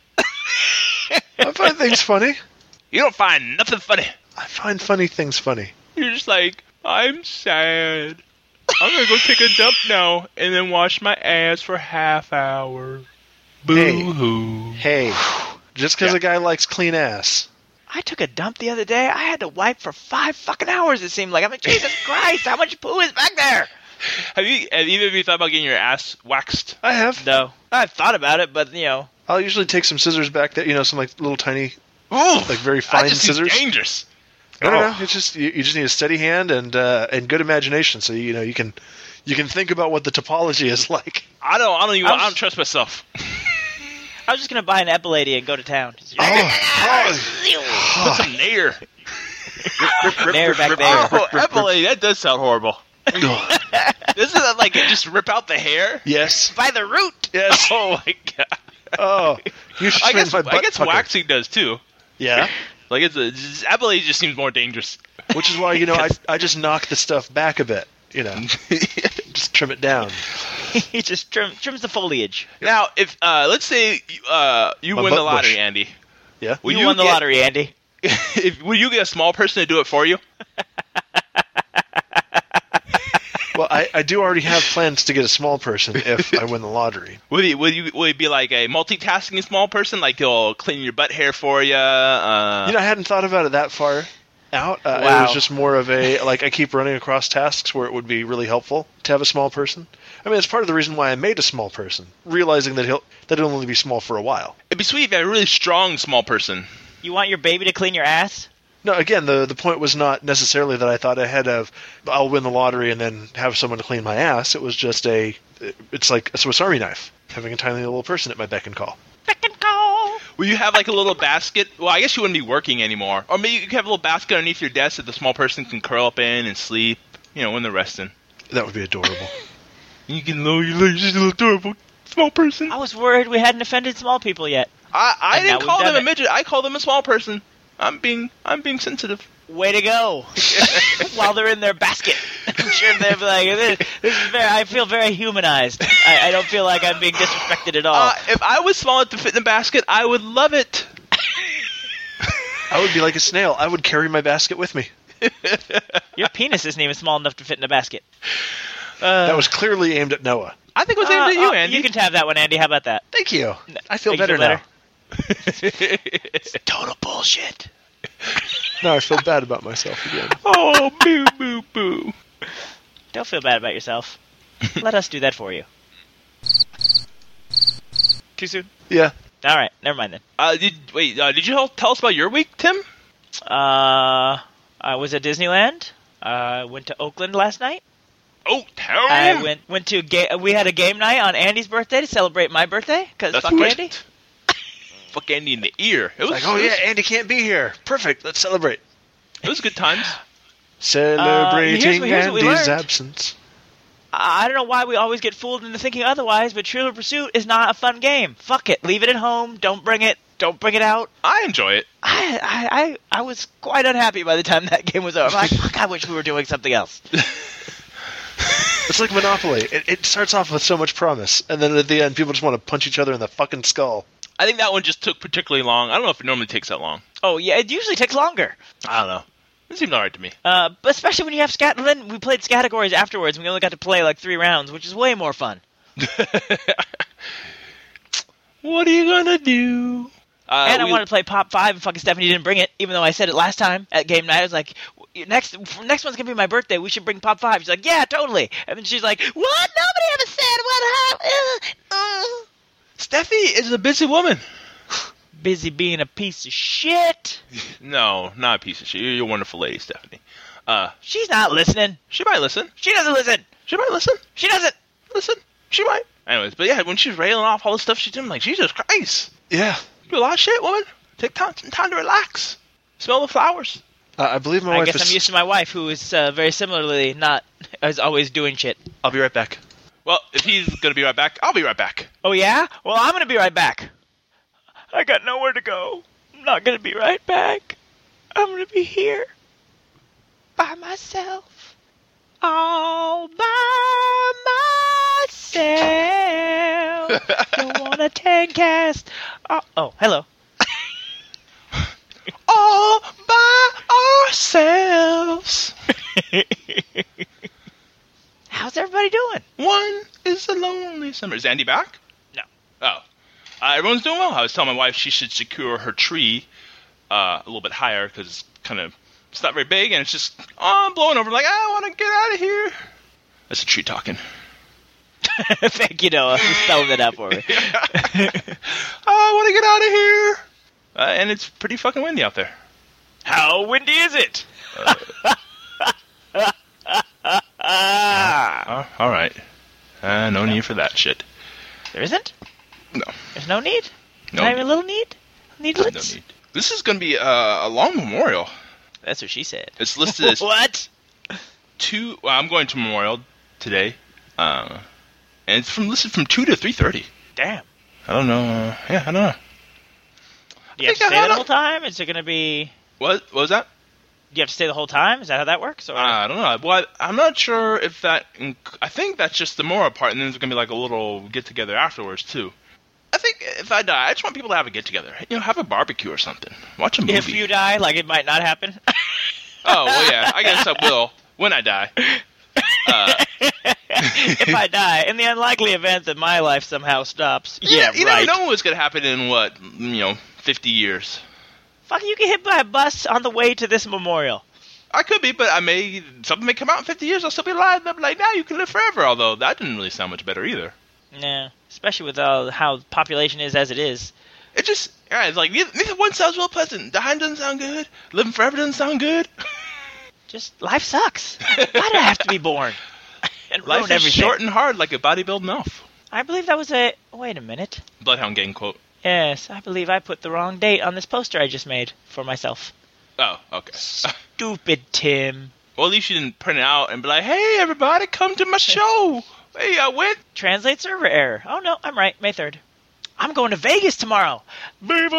I find things funny. You don't find nothing funny. I find funny things funny. You're just like, I'm sad. I'm gonna go take a dump now and then wash my ass for half hour. Hey. Boo-hoo. Hey, just because Yeah. a guy likes clean ass. I took a dump the other day. I had to wipe for five fucking hours, it seemed like. I'm like, Jesus Christ, how much poo is back there? Have you, have either of you thought about getting your ass waxed? I have. No. I've thought about it, but, you know. I'll usually take some scissors back there, you know, some like little tiny, Ooh, like very fine that just seems scissors. dangerous. No, no, Oh. no. It's just you, you just need a steady hand and uh, and good imagination, so you know you can you can think about what the topology is like. I don't, I don't even, I I, was- don't trust myself. I was just going to buy an Epilady and go to town. Put some Nair. Nair back there. Oh, Epilady, that does sound horrible. Doesn't that like just rip out the hair? Yes, By the root. yes. Oh my god. Oh, you should I spend guess my I butt guess pucker. waxing does too. Yeah, Like it's, a, it's Appalachia just seems more dangerous. Which is why, you know, I I just knock the stuff back a bit. You know, just trim it down. He just trim, trims the foliage. Now, if uh, let's say uh, you My win butt the lottery, bush. Andy. Yeah. Will you, you won the get- lottery, Andy. If, will you get a small person to do it for you? Well, I, I do already have plans to get a small person if I win the lottery. Will you? Will you? Will it be like a multitasking small person, like they'll clean your butt hair for you? Uh, You know, I hadn't thought about it that far out. Uh, It Wow. was just more of a, like, I keep running across tasks where it would be really helpful to have a small person. I mean, it's part of the reason why I made a small person, realizing that he'll that it'll only be small for a while. it'd be sweet if you had a really strong small person. You want your baby to clean your ass? No, again, the the point was not necessarily that I thought ahead of, I'll win the lottery and then have someone to clean my ass. It was just a, it's like a Swiss Army knife, having a tiny little person at my beck and call. Frickin' call! Will you have like a little basket? Well, I guess you wouldn't be working anymore. Or maybe you could have a little basket underneath your desk that the small person can curl up in and sleep. You know, when they're resting. That would be adorable. You can know you like just a little adorable small person. I was worried we hadn't offended small people yet. I, I And now didn't we've call done them a it. midget. I call them a small person. I'm being I'm being sensitive. Way to go! While they're in their basket, I'm sure they'll be like, "This, this is very." I feel very humanized. I, I don't feel like I'm being disrespected at all. Uh, if I was small enough to fit in the basket, I would love it. I would be like a snail. I would carry my basket with me. Your penis isn't even small enough to fit in a basket. That was clearly aimed at Noah. I think it was aimed Uh, at you, uh, Andy. You can have that one, Andy. How about that? Thank you. I feel Make you better feel now. Total bullshit. Now I feel bad about myself again. Oh, boo, boo, boo. Don't feel bad about yourself. Let us do that for you. Too soon? Yeah. All right, never mind then. Uh, did wait? Uh, did you tell- tell us about your week, Tim? Uh, I was at Disneyland. I uh, went to Oakland last night. Oh, tell I me. went went to ga- we had a game night on Andy's birthday to celebrate my birthday because That's fuck right. Andy. Fuck Andy in the ear. It was Like, oh yeah, Andy can't be here. Perfect. Let's celebrate. It was good times. Celebrating here's what- here's what we Andy's learned. absence. I I don't know why we always get fooled into thinking otherwise, but Trivial Pursuit is not a fun game. Fuck it, leave it at home. Don't bring it. Don't bring it out. I enjoy it. I I I, I was quite unhappy by the time that game was over. I'm like, fuck, I wish we were doing something else. It's like Monopoly. It, it starts off with so much promise, and then at the end, people just want to punch each other in the fucking skull. I think that one just took particularly long. I don't know if it normally takes that long. Oh yeah, it usually takes longer. I don't know. It seemed alright to me. Uh, but especially when you have scat. Then we played categories afterwards, and we only got to play like three rounds, which is way more fun. What are you gonna do? Uh, and we- I wanted to play Pop Five, and fucking Stephanie didn't bring it, even though I said it last time at game night. I was like, next next one's gonna be my birthday. We should bring Pop Five. She's like, yeah, totally. And then she's like, what? Nobody ever said what happened. Uh, Steffi is a busy woman. busy being a piece of shit. No, not a piece of shit. You're, you're a wonderful lady, Stephanie. Uh, She's not listening. she might listen. She doesn't listen. She might listen. She doesn't. Listen. She might. Anyways, but yeah, when she's railing off all the stuff she's doing, I'm like, Jesus Christ. Yeah. You do a lot of shit, woman. Take time, time to relax. Smell the flowers. Uh, I believe my I wife guess is... I'm used to my wife, who is uh, very similarly not is always doing shit. I'll be right back. Well, if he's gonna be right back, I'll be right back. Oh yeah? Well, I'm gonna be right back. I got nowhere to go. I'm not gonna be right back. I'm gonna be here by myself, all by myself. Don't want a tank cast. Oh, oh, hello. All by ourselves. How's everybody doing? One is a lonely summer. Is Andy back? No. Oh. Uh, everyone's doing well. I was telling my wife she should secure her tree uh, a little bit higher because it's kind of, it's not very big and it's just oh, blowing over. Like, I want to get out of here. That's a tree talking. Thank you, Noah, for spelling that out for me. I want to get out of here. Uh, and it's pretty fucking windy out there. How windy is it? Uh, all right. Uh, no need for that shit. There isn't? No. There's no need? No Not even a need. little need? Needlets? No need. This is going to be a, a long memorial. That's what she said. It's listed as What? two. Well, I'm going to Memorial today, uh, and it's from listed from two to three thirty. Damn. I don't know. Uh, yeah, I don't know. Do you have to think I stay had the a- whole time? Is it going to be... What? What was that? Do you have to stay the whole time? Is that how that works? Or I don't know. Well, I, I'm not sure if that... Inc- I think that's just the Mora part, and then there's going to be like a little get-together afterwards, too. I think if I die, I just want people to have a get-together. You know, have a barbecue or something. Watch a movie. if you die, like it might not happen? Oh, well, yeah. I guess I will when I die. Uh, if I die, in the unlikely event that my life somehow stops. you, Yeah, you right. never know what's going to happen in, what, you know, fifty years. Fuck, you get hit by a bus on the way to this memorial. I could be, but I may... Something may come out in fifty years, I'll still be alive, and I'm like, now you can live forever, although that didn't really sound much better either. Nah, especially with uh, how the population is as it is. It just... Yeah, it's like, neither, neither one sounds real pleasant. Dying doesn't sound good. Living forever doesn't sound good. Just, life sucks. Why did I have to be born? And Life ruin is everything. short and hard like a bodybuilding elf. I believe that was a... Wait a minute. Bloodhound Gang quote. Yes, I believe I put the wrong date on this poster I just made for myself. Oh, okay. Stupid Tim. Well, at least you didn't print it out and be like, hey, everybody, come to my show. Hey, I went. Translate server error. Oh, no, I'm right. May third. I'm going to Vegas tomorrow. Viva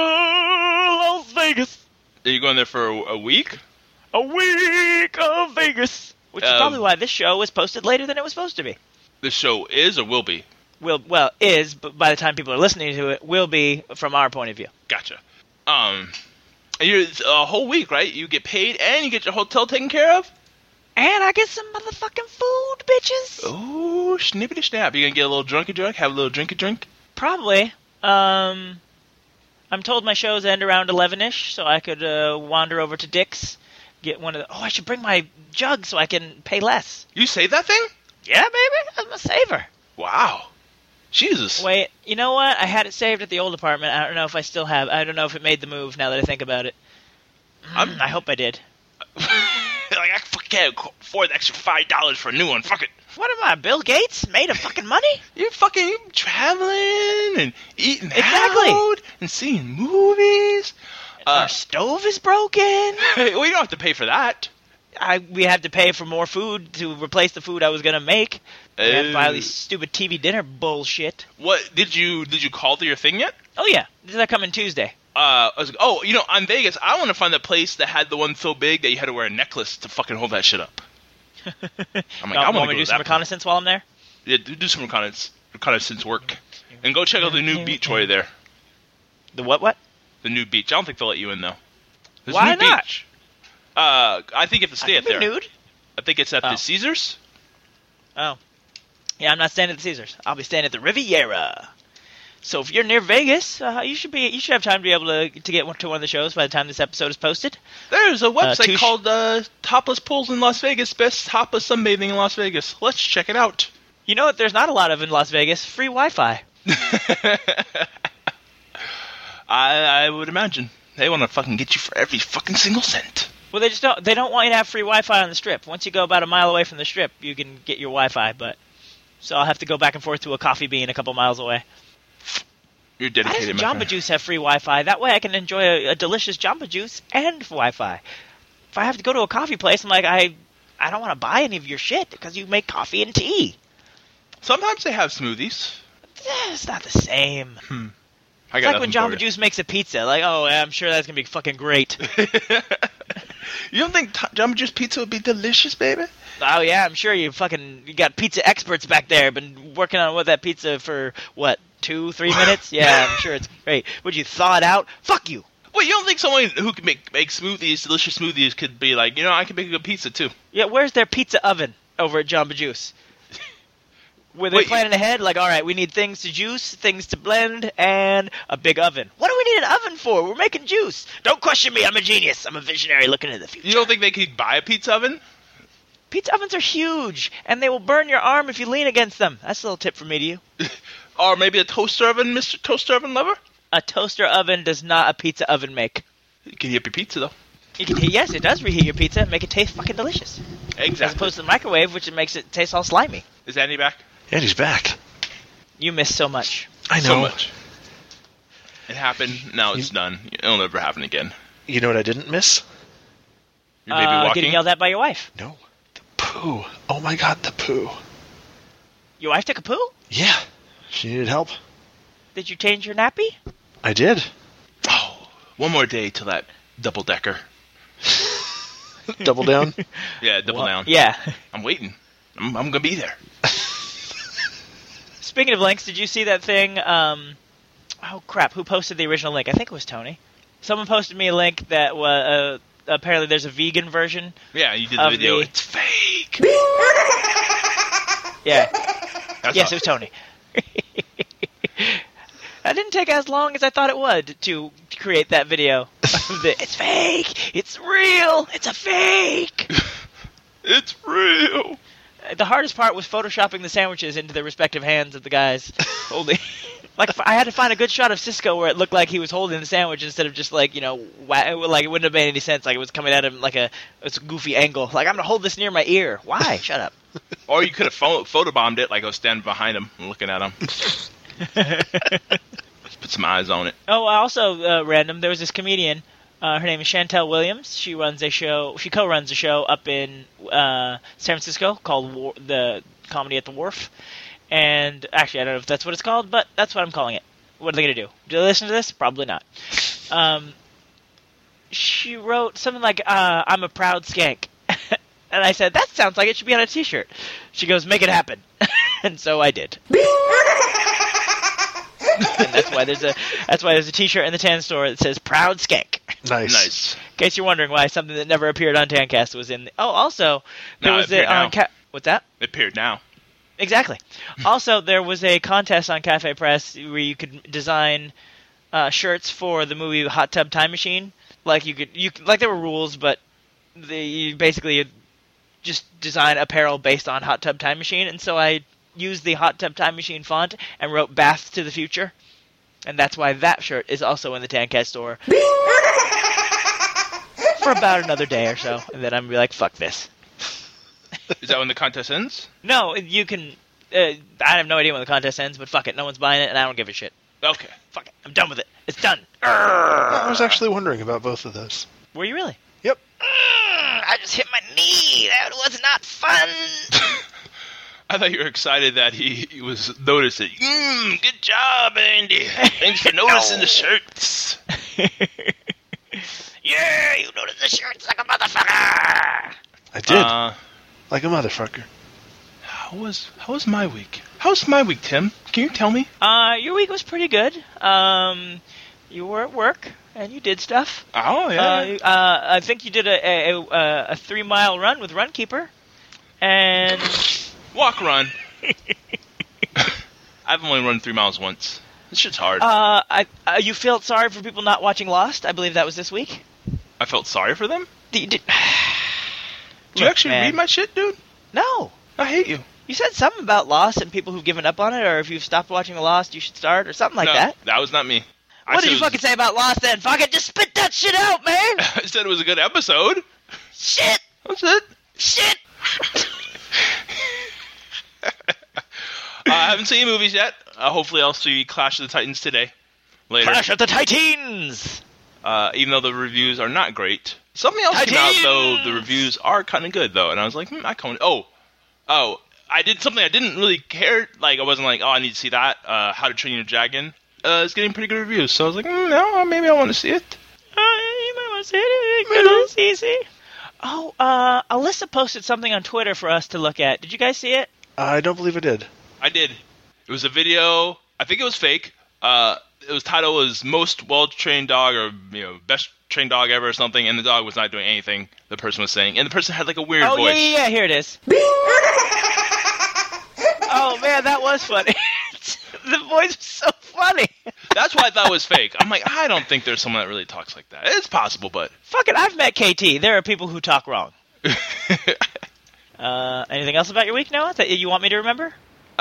Las Vegas. Are you going there for a, a week? A week of Vegas. Which is Um, probably why this show was posted later than it was supposed to be. This show is or will be? Will, well, is, but by the time people are listening to it, will be from our point of view. Gotcha. Um, and you're it's a whole week, right? You get paid and you get your hotel taken care of? And I get some motherfucking food, bitches. Oh, snippity snap. You gonna get a little drunky drunk? Have a little drinky drink? Probably. Um, I'm told my shows end around eleven-ish, so I could uh, wander over to Dick's, get one of the... Oh, I should bring my jug so I can pay less. You save that thing? Yeah, baby. I'm a saver. Wow. Jesus. Wait, you know what? I had it saved at the old apartment. I don't know if I still have. I don't know if it made the move now that I think about it. I'm- Mm, I hope I did. Like, I can't afford the extra five dollars for a new one. Fuck it. What am I, Bill Gates? Made of fucking money? You're fucking traveling and eating Exactly. out and seeing movies. Uh, Our stove is broken. well, you don't have to pay for that. I we had to pay for more food to replace the food I was gonna make. We had to buy all Uh, these stupid T V dinner bullshit. What did you did you call to your thing yet? Oh yeah, this is coming Tuesday. Uh, I was like, oh, you know, on Vegas, I want to find the place that had the one so big that you had to wear a necklace to fucking hold that shit up. I'm like, No, I want want me to go to do to some that. reconnaissance while I'm there? Yeah, do, do some reconnaissance, reconnaissance work, and go check out the new beach while you're there. The what? What? The new beach. I don't think they'll let you in though. There's Why a new not? beach. Uh, I think you have to stay I at can be there. nude. I think it's at Oh. the Caesars. Oh, yeah. I'm not staying at the Caesars. I'll be staying at the Riviera. So if you're near Vegas, uh, you should be. You should have time to be able to to get one to one of the shows by the time this episode is posted. There's a website Touche. called uh, Topless Pools in Las Vegas, Best Topless Sunbathing in Las Vegas. Let's check it out. You know what? There's not a lot of in Las Vegas. Free Wi-Fi. I, I would imagine. They want to fucking get you for every fucking single cent. Well, they just don't. They don't want you to have free Wi-Fi on the Strip. Once you go about a mile away from the Strip, you can get your Wi-Fi. But so I'll have to go back and forth to a Coffee Bean a couple miles away. You're Why dedicated, doesn't my Jamba friend. Juice have free Wi-Fi? That way I can enjoy a, a delicious Jamba Juice and Wi-Fi. If I have to go to a coffee place, I'm like, I, I don't want to buy any of your shit because you make coffee and tea. Sometimes they have smoothies. Eh, It's not the same. I It's got like when nothing Jamba for Juice makes a pizza. Like, oh, yeah, I'm sure that's gonna be fucking great. you. You don't think t- Jamba Juice pizza would be delicious, baby? Oh yeah, I'm sure you fucking you got pizza experts back there. Been working on what that pizza for what two, three minutes? Yeah, I'm sure it's great. Would you thaw it out? Fuck you. Well, you don't think someone who can make make smoothies, delicious smoothies, could be like, you know, I can make a good pizza too? Yeah, where's their pizza oven over at Jamba Juice? Were they Wait, planning ahead? Like, all right, we need things to juice, things to blend, and a big oven. What do we need an oven for? We're making juice. Don't question me. I'm a genius. I'm a visionary looking into the future. You don't think they could buy a pizza oven? Pizza ovens are huge, and they will burn your arm if you lean against them. That's a little tip from me to you. Or maybe a toaster oven, Mister Toaster Oven Lover? A toaster oven does not a pizza oven make. You can heat up your pizza, though. You can, yes, it does reheat your pizza and make it taste fucking delicious. As Exactly. opposed to the microwave, which it makes it taste all slimy. Is Andy back? And he's back. You miss so much. I know. So much. It happened. Now it's done. It'll never happen again. You know what I didn't miss? Your baby uh, walking? Getting yelled at by your wife. No. The poo. Oh my god, the poo. Your wife took a poo? Yeah. She needed help. Did you change your nappy? I did. Oh, one more day till that double-decker. Double down. Yeah, double down. Yeah. I'm waiting. I'm, I'm gonna be there. Speaking of links, did you see that thing? Um, oh crap! Who posted the original link? I think it was Tony. Someone posted me a link that was uh, apparently there's a vegan version. Yeah, you did the Of video. the- It's fake. Yeah. That's Yes, all. it was Tony. That didn't take as long as I thought it would to create that video. It's fake. It's real. It's a fake. It's real. The hardest part was photoshopping the sandwiches into the respective hands of the guys holding. Like, I had to find a good shot of Cisco where it looked like he was holding the sandwich instead of just like, you know, wha- like it wouldn't have made any sense. Like it was coming at him like a, it was a goofy angle. Like, I'm gonna hold this near my ear. Why? Shut up. Or you could have pho- photobombed it, like I was standing behind him and looking at him. Put some eyes on it. Oh, also uh, random. There was this comedian. Uh, her name is Chantel Williams. She runs a show. She co-runs a show up in uh, San Francisco called War- the Comedy at the Wharf. And actually, I don't know if that's what it's called, but that's what I'm calling it. What are they going to do? Do they listen to this? Probably not. Um, she wrote something like, uh, "I'm a proud skank," and I said, "That sounds like it should be on a T-shirt." She goes, "Make it happen," and so I did. And that's why there's a that's why there's a T-shirt in the Tan store that says "Proud Skank." Nice. Nice. In case you're wondering why something that never appeared on Tancast was in. The, oh, also there No, was it appeared a on now. ca- what's that? It appeared now. Exactly. Also, there was a contest on Cafe Press where you could design uh, shirts for the movie Hot Tub Time Machine. Like you could, you could, like there were rules, but the, you basically just design apparel based on Hot Tub Time Machine. And so I used the Hot Tub Time Machine font and wrote "Baths to the Future," and that's why that shirt is also in the Tancast store for about another day or so. And then I'm gonna be like, "Fuck this." Is that when the contest ends? No, you can. Uh, I have no idea when the contest ends, but fuck it, no one's buying it, and I don't give a shit. Okay. Fuck it, I'm done with it. It's done. I was actually wondering about both of those. Were you really? Yep. Mm, I just hit my knee. That was not fun. I thought you were excited that he, he was noticing. Mmm, good job, Andy. Thanks for noticing the shirts. Yeah, you noticed the shirts like a motherfucker. I did. Uh, like a motherfucker. how was how was my week? How was my week, Tim? Can you tell me? Uh, your week was pretty good. Um, you were at work and you did stuff. Oh yeah. Uh, uh, I think you did a a, a, a three mile run with Runkeeper, and Walk run. I've only run three miles once. This shit's hard. uh, I uh, you felt sorry for people not watching Lost. I believe that was this week. I felt sorry for them. Do you, did, Do you Look, actually man. read my shit, dude? No. I hate you. You said something about Lost and people who've given up on it, or if you've stopped watching Lost, you should start, or something like no, that. that was not me. I What said did you it was- fucking say about Lost then? Fucking just spit that shit out, man! I said it was a good episode. Shit! That's it. Shit! uh, I haven't seen movies yet. Uh, hopefully, I'll see Clash of the Titans today. Later. Clash of the Titans! Uh, even though the reviews are not great. Something else came out, though. The reviews are kind of good, though. And I was like, hmm, I can't. Oh. Oh. I did something I didn't really care. Like, I wasn't like, oh, I need to see that. Uh, How to Train Your Dragon. Uh, it's getting pretty good reviews. So I was like, mm, no, maybe I want to see it. Uh, you might want to say it. It's easy. Oh, uh, Alyssa posted something on Twitter for us to look at. Did you guys see it? I don't believe I did. I did. It was a video. I think it was fake. Uh, it was titled as Most Well-Trained Dog, or, you know, Best Trained Dog Ever or something, and the dog was not doing anything the person was saying. And the person had, like, a weird Oh, voice. yeah, yeah, yeah, here it is. Oh, man, that was funny. The voice was so funny. That's why I thought it was fake. I'm like, I don't think there's someone that really talks like that. It's possible, but... Fuck it, I've met K T. There are people who talk wrong. Uh, anything else about your week, Noah, that you want me to remember?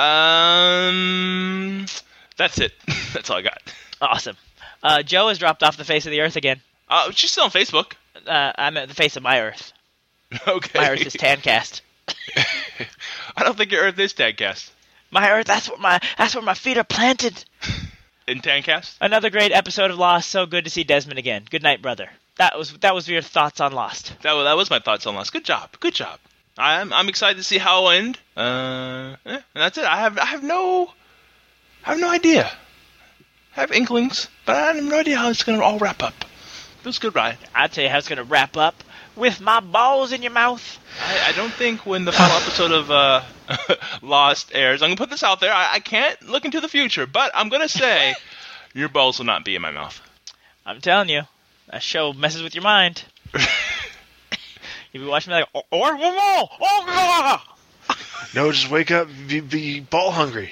um... That's it. That's all I got. Awesome. Uh, Joe has dropped off the face of the earth again. Uh, she's still on Facebook. Uh, I'm at the face of my earth. Okay. My earth is Tancast. I don't think your Earth is Tancast. My earth, that's where my that's where my feet are planted. In Tancast? Another great episode of Lost. So good to see Desmond again. Good night, brother. That was that was your thoughts on Lost. That, that was my thoughts on Lost. Good job. Good job. I'm I'm excited to see how it'll end. Uh, eh, and that's it. I have I have no I have no idea. I have inklings, but I have no idea how it's gonna all wrap up. It was a good ride. I'll tell you how it's going to wrap up with my balls in your mouth. I, I don't think when the final episode of uh, Lost airs, I'm gonna put this out there. I, I can't look into the future, but I'm gonna say your balls will not be in my mouth. I'm telling you, that show messes with your mind. You'll be watching me like, oh, oh, oh, oh, oh. No, just wake up, be, be ball hungry.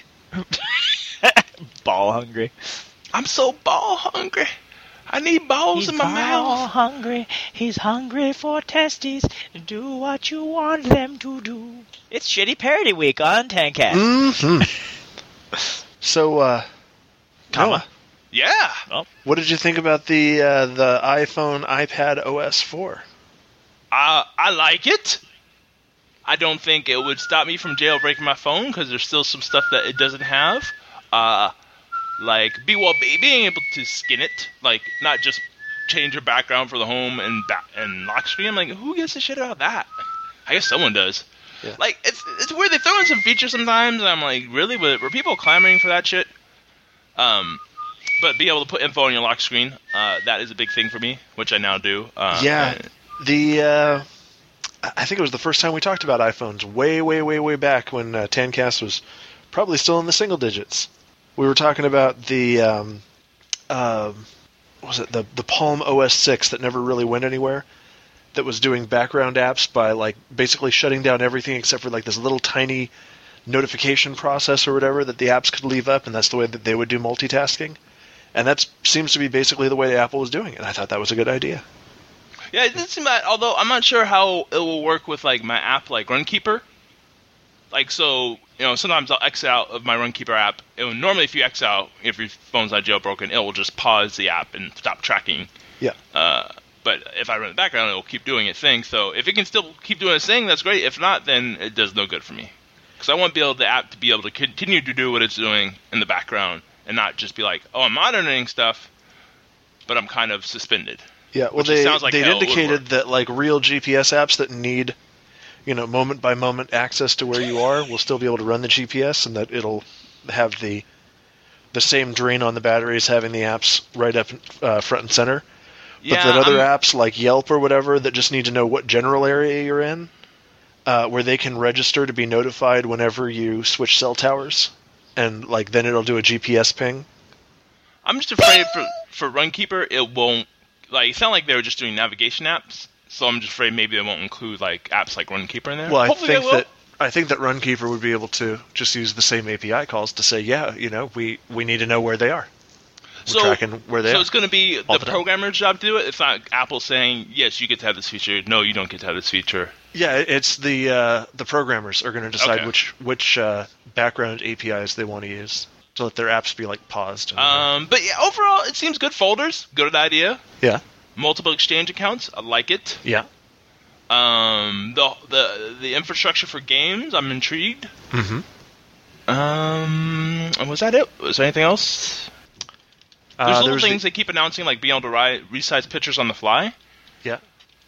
Ball hungry. I'm so ball hungry. I need balls He's in my ball mouth. hungry. He's hungry for testes. Do what you want them to do. It's Shitty Parody Week on Tancast. Mm-hmm. So, uh, Noah, Yeah. Well, what did you think about the uh, the iPhone iPad O S four? Uh, I like it. I don't think it would stop me from jailbreaking my phone because there's still some stuff that it doesn't have. Uh, like be well, be, being able to skin it, like not just change your background for the home and ba- and lock screen. I'm like, who gives a shit about that? I guess someone does. Yeah. Like it's it's weird. They throw in some features sometimes. And I'm like, really? Were, were people clamoring for that shit? Um, but be able to put info on your lock screen, uh, that is a big thing for me, which I now do. Uh, Yeah, and- the uh, I think it was the first time we talked about iPhones, way, way, way, way back when uh, Tancast was probably still in the single digits. We were talking about the um, uh, what was it the the Palm O S six that never really went anywhere, that was doing background apps by like basically shutting down everything except for like this little tiny notification process or whatever that the apps could leave up, and that's the way that they would do multitasking. And that seems to be basically the way Apple was doing it. And I thought that was a good idea. Yeah, it did seem that, although I'm not sure how it will work with, like, my app, like Runkeeper. Like, so, you know, sometimes I'll X out of my Runkeeper app. It will, normally, if you X out, if your phone's not jailbroken, it will just pause the app and stop tracking. Yeah. Uh, but if I run the background, it will keep doing its thing. So if it can still keep doing its thing, that's great. If not, then it does no good for me. Because I want to be able the app to be able to continue to do what it's doing in the background and not just be like, oh, I'm monitoring stuff, but I'm kind of suspended. Yeah, well, Which they sounds like they hell, it would indicated work. that like real G P S apps that need, you know, moment by moment access to where you are will still be able to run the G P S, and that it'll have the the same drain on the battery as having the apps right up uh, front and center. Yeah, but that other I'm- apps like Yelp or whatever that just need to know what general area you're in, uh, where they can register to be notified whenever you switch cell towers, and like then it'll do a G P S ping. I'm just afraid for for Runkeeper, it won't, like, it sounded like they were just doing navigation apps, so I'm just afraid maybe they won't include, like, apps like Runkeeper in there. Well, I Hopefully think they will. that I think that Runkeeper would be able to just use the same A P I calls to say, yeah, you know, we, we need to know where they are. We're so, tracking where they so are. it's going to be all the the time. programmer's job to do it? It's not Apple saying, yes, you get to have this feature. No, you don't get to have this feature. Yeah, it's the uh, the programmers are going to decide Okay. which which uh, background A P Is they want to use to let their apps be like paused. and- Um, but yeah, overall, it seems good. Folders, good idea. yeah, Multiple exchange accounts, I like it. yeah. Um, the the the infrastructure for games, I'm intrigued. Mm-hmm. Um, and was that it? Was there anything else? There's Uh, little there's things the- they keep announcing, like being able to ri- resize pictures on the fly. yeah,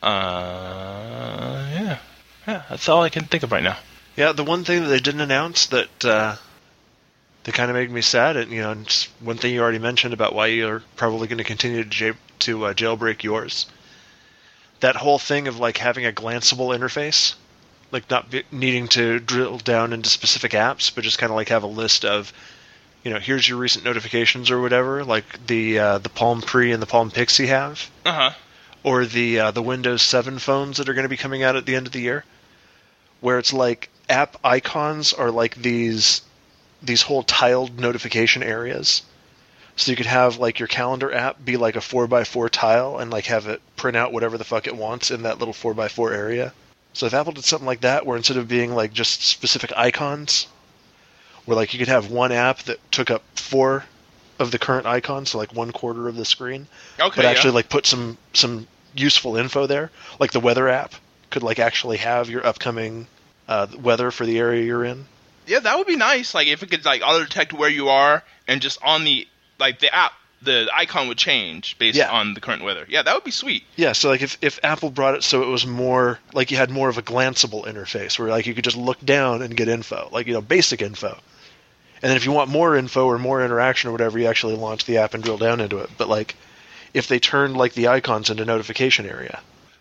Uh, yeah, yeah. That's all I can think of right now. yeah. The one thing that they didn't announce that uh, that kind of made me sad, and you know, and just one thing you already mentioned about why you're probably going to continue to j- to uh, jailbreak yours. That whole thing of like having a glanceable interface, like not be- needing to drill down into specific apps, but just kind of like have a list of, you know, here's your recent notifications or whatever, like the uh, the Palm Pre and the Palm Pixie have, Uh huh. or the uh, the Windows seven phones that are going to be coming out at the end of the year, where it's like app icons are like these these whole tiled notification areas. So you could have like your calendar app be like a four by four tile and like have it print out whatever the fuck it wants in that little four by four area. So if Apple did something like that, where instead of being like just specific icons, where like you could have one app that took up four of the current icons, so like one quarter of the screen, Okay. but actually yeah. like put some some useful info there, like the weather app could like actually have your upcoming uh, weather for the area you're in. Yeah, that would be nice. Like if it could like auto detect where you are and just on the like the app, the icon would change based Yeah. on the current weather. Yeah, that would be sweet. Yeah, so like if, if Apple brought it so it was more like you had more of a glanceable interface where like you could just look down and get info, like, you know, basic info. And then if you want more info or more interaction or whatever, you actually launch the app and drill down into it. But like if they turned like the icons into notification area.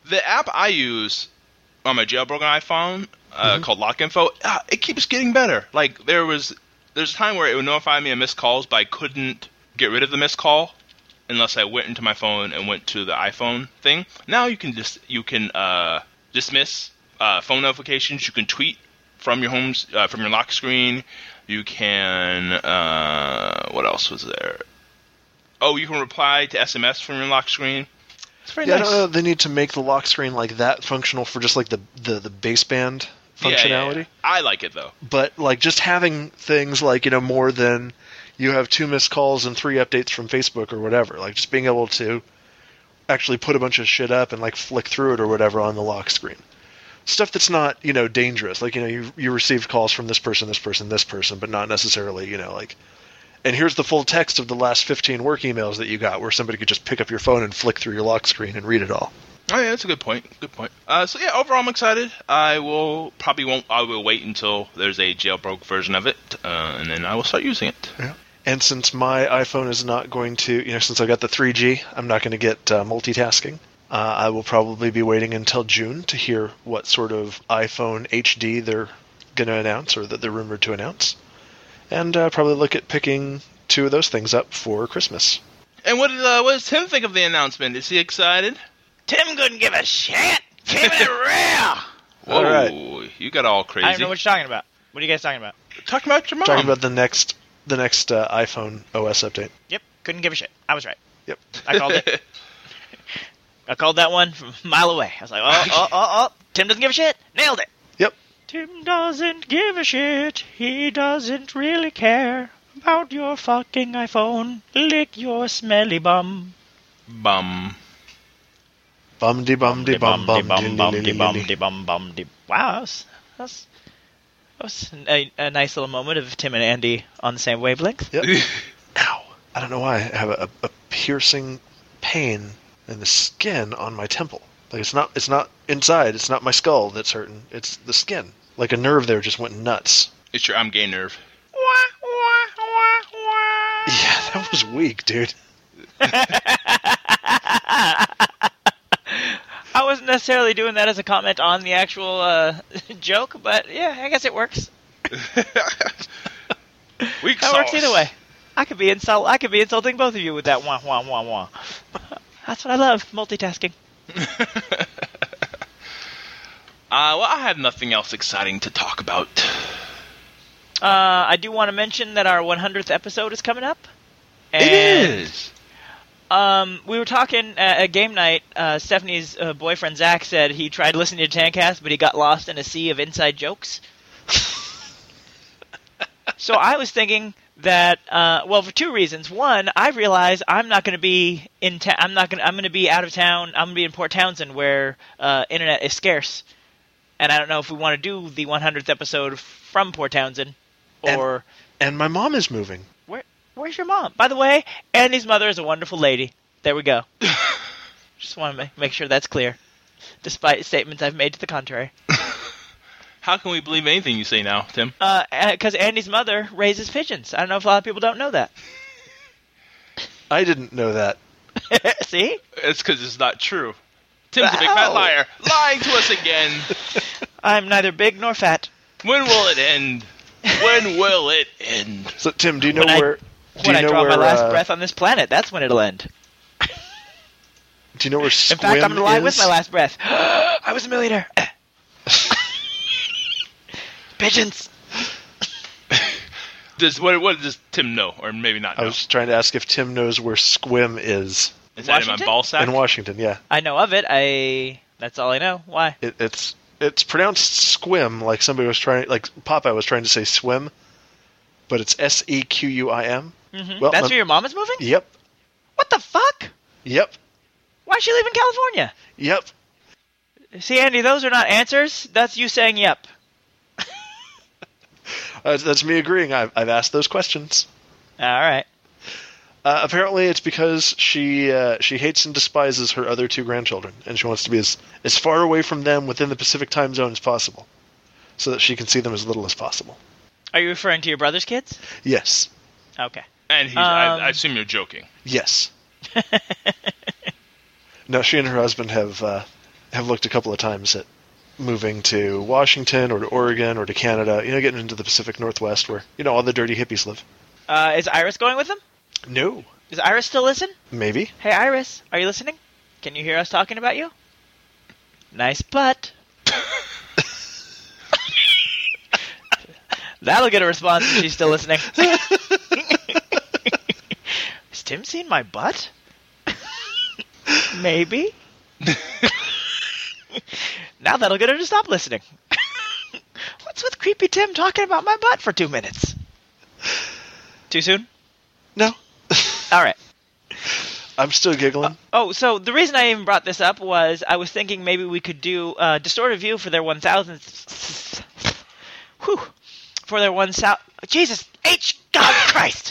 The app I use on my jailbroken iPhone uh, Mm-hmm. called Lock Info, uh, it keeps getting better. Like there was, there's a time where it would notify me of missed calls, but I couldn't get rid of the missed call unless I went into my phone and went to the iPhone thing. Now you can just you can uh, dismiss uh, phone notifications. You can tweet from your homes uh, from your lock screen. You can uh, what else was there? Oh, you can reply to S M S from your lock screen. It's very Yeah, I nice. don't know. They need to make the lock screen like that functional for just like the the, the baseband Yeah, yeah, functionality. yeah. I like it though. But like just having things like, you know, more than you have two missed calls and three updates from Facebook or whatever. Like just being able to actually put a bunch of shit up and like flick through it or whatever on the lock screen. Stuff that's not, you know, dangerous. Like, you know, you you received calls from this person, this person, this person, but not necessarily, you know, like, and here's the full text of the last fifteen work emails that you got, where somebody could just pick up your phone and flick through your lock screen and read it all. Oh yeah, that's a good point. Good point. Uh, so yeah, overall I'm excited. I will probably won't. I will wait until there's a jailbroke version of it, uh, and then I will start using it. Yeah. And since my iPhone is not going to, you know, since I got the three G, I'm not going to get uh, multitasking. Uh, I will probably be waiting until June to hear what sort of iPhone H D they're going to announce, or that they're rumored to announce. And uh, probably look at picking two of those things up for Christmas. And what did uh, what does Tim think of the announcement? Is he excited? Tim couldn't give a shit. Keeping it real. Whoa, All right. you got all crazy. I don't know what you're talking about. What are you guys talking about? Talking about your mom. Talking about the next the next uh, iPhone O S update. Yep, couldn't give a shit. I was right. Yep. I called it. I called that one from a mile away. I was like, oh, oh, oh, oh. Tim doesn't give a shit. Nailed it. Yep. Tim doesn't give a shit. He doesn't really care about your fucking iPhone. Lick your smelly bum. Bum. Bum de bum de bum bum bum bum de bum de de bum bum de. Wow, that was, that was, that was a, a nice little moment of Tim and Andy on the same wavelength. Yep. Ow. I don't know why I have a, a piercing pain in the skin on my temple. Like it's not it's not inside, it's not my skull that's hurting. It's the skin. Like a nerve there just went nuts. It's your I'm gay nerve. Yeah, that was weak, dude. I wasn't necessarily doing that as a comment on the actual uh, joke, but yeah, I guess it works. Weak That sauce. works either way. I could be insult. I could be insulting both of you with that wah wah wah wah. That's what I love, multitasking. Uh, well, I have nothing else exciting to talk about. Uh, I do want to mention that our one hundredth episode is coming up. And, It is. Um, we were talking at, at game night. Uh, Stephanie's uh, boyfriend Zach said he tried listening to Tancast, but he got lost in a sea of inside jokes. So I was thinking that, uh, well, for two reasons. One, I realize I'm not going to be in. Ta- I'm not going. I'm going to be out of town. I'm going to be in Port Townsend, where uh, internet is scarce, and I don't know if we want to do the one hundredth episode from Port Townsend, or And my mom is moving. where. Where's your mom? By the way, Andy's mother is a wonderful lady. There we go. Just want to make, make sure that's clear, despite statements I've made to the contrary. How can we believe anything you say now, Tim? Because uh, Andy's mother raises pigeons. I don't know if a lot of people don't know that. I didn't know that. See? It's because it's not true. Tim's a big Ow. fat liar. Lying to us again. I'm neither big nor fat. When will it end? When will it end? So Tim, do you know When I- where do When you I know draw where my last uh, breath on this planet, that's when it'll end. do you know where Squim In fact, I'm going to lie is? with my last breath. I was a millionaire. Pigeons. Does what, what does Tim know, or maybe not know? I was trying to ask if Tim knows where Squim is. Is that in my Washington? ball sack? In Washington, yeah. I know of it. I. That's all I know. Why? It, it's it's pronounced Squim, like somebody was trying, like Popeye was trying to say swim, but it's S E Q U I M. Mm-hmm. Well, that's my- where your mom is moving? Yep, What the fuck? yep, Why is she leaving California? yep. See, Andy, those are not answers. That's you saying yep. Uh, that's me agreeing. I've, I've asked those questions. All right. Uh, apparently, it's because she uh, she hates and despises her other two grandchildren, and she wants to be as, as far away from them within the Pacific time zone as possible, so that she can see them as little as possible. Are you referring to your brother's kids? Yes, Okay. And he's, Um, I, I assume you're joking. yes. No, she and her husband have uh, have looked a couple of times at moving to Washington or to Oregon or to Canada, you know, getting into the Pacific Northwest where, you know, all the dirty hippies live. Uh, is Iris going with them? No. Does Iris still listen? Maybe. Hey, Iris, are you listening? Can you hear us talking about you? Nice butt. That'll get a response if she's still listening. Has Tim seen my butt? Maybe. Now that'll get her to stop listening. What's with creepy Tim talking about my butt for two minutes? Too soon? No. All right. I'm still giggling. Uh, oh, so the reason I even brought this up was I was thinking maybe we could do uh, Distorted View for their one thousandth. Whew. For their one thousand. Jesus H. God Christ.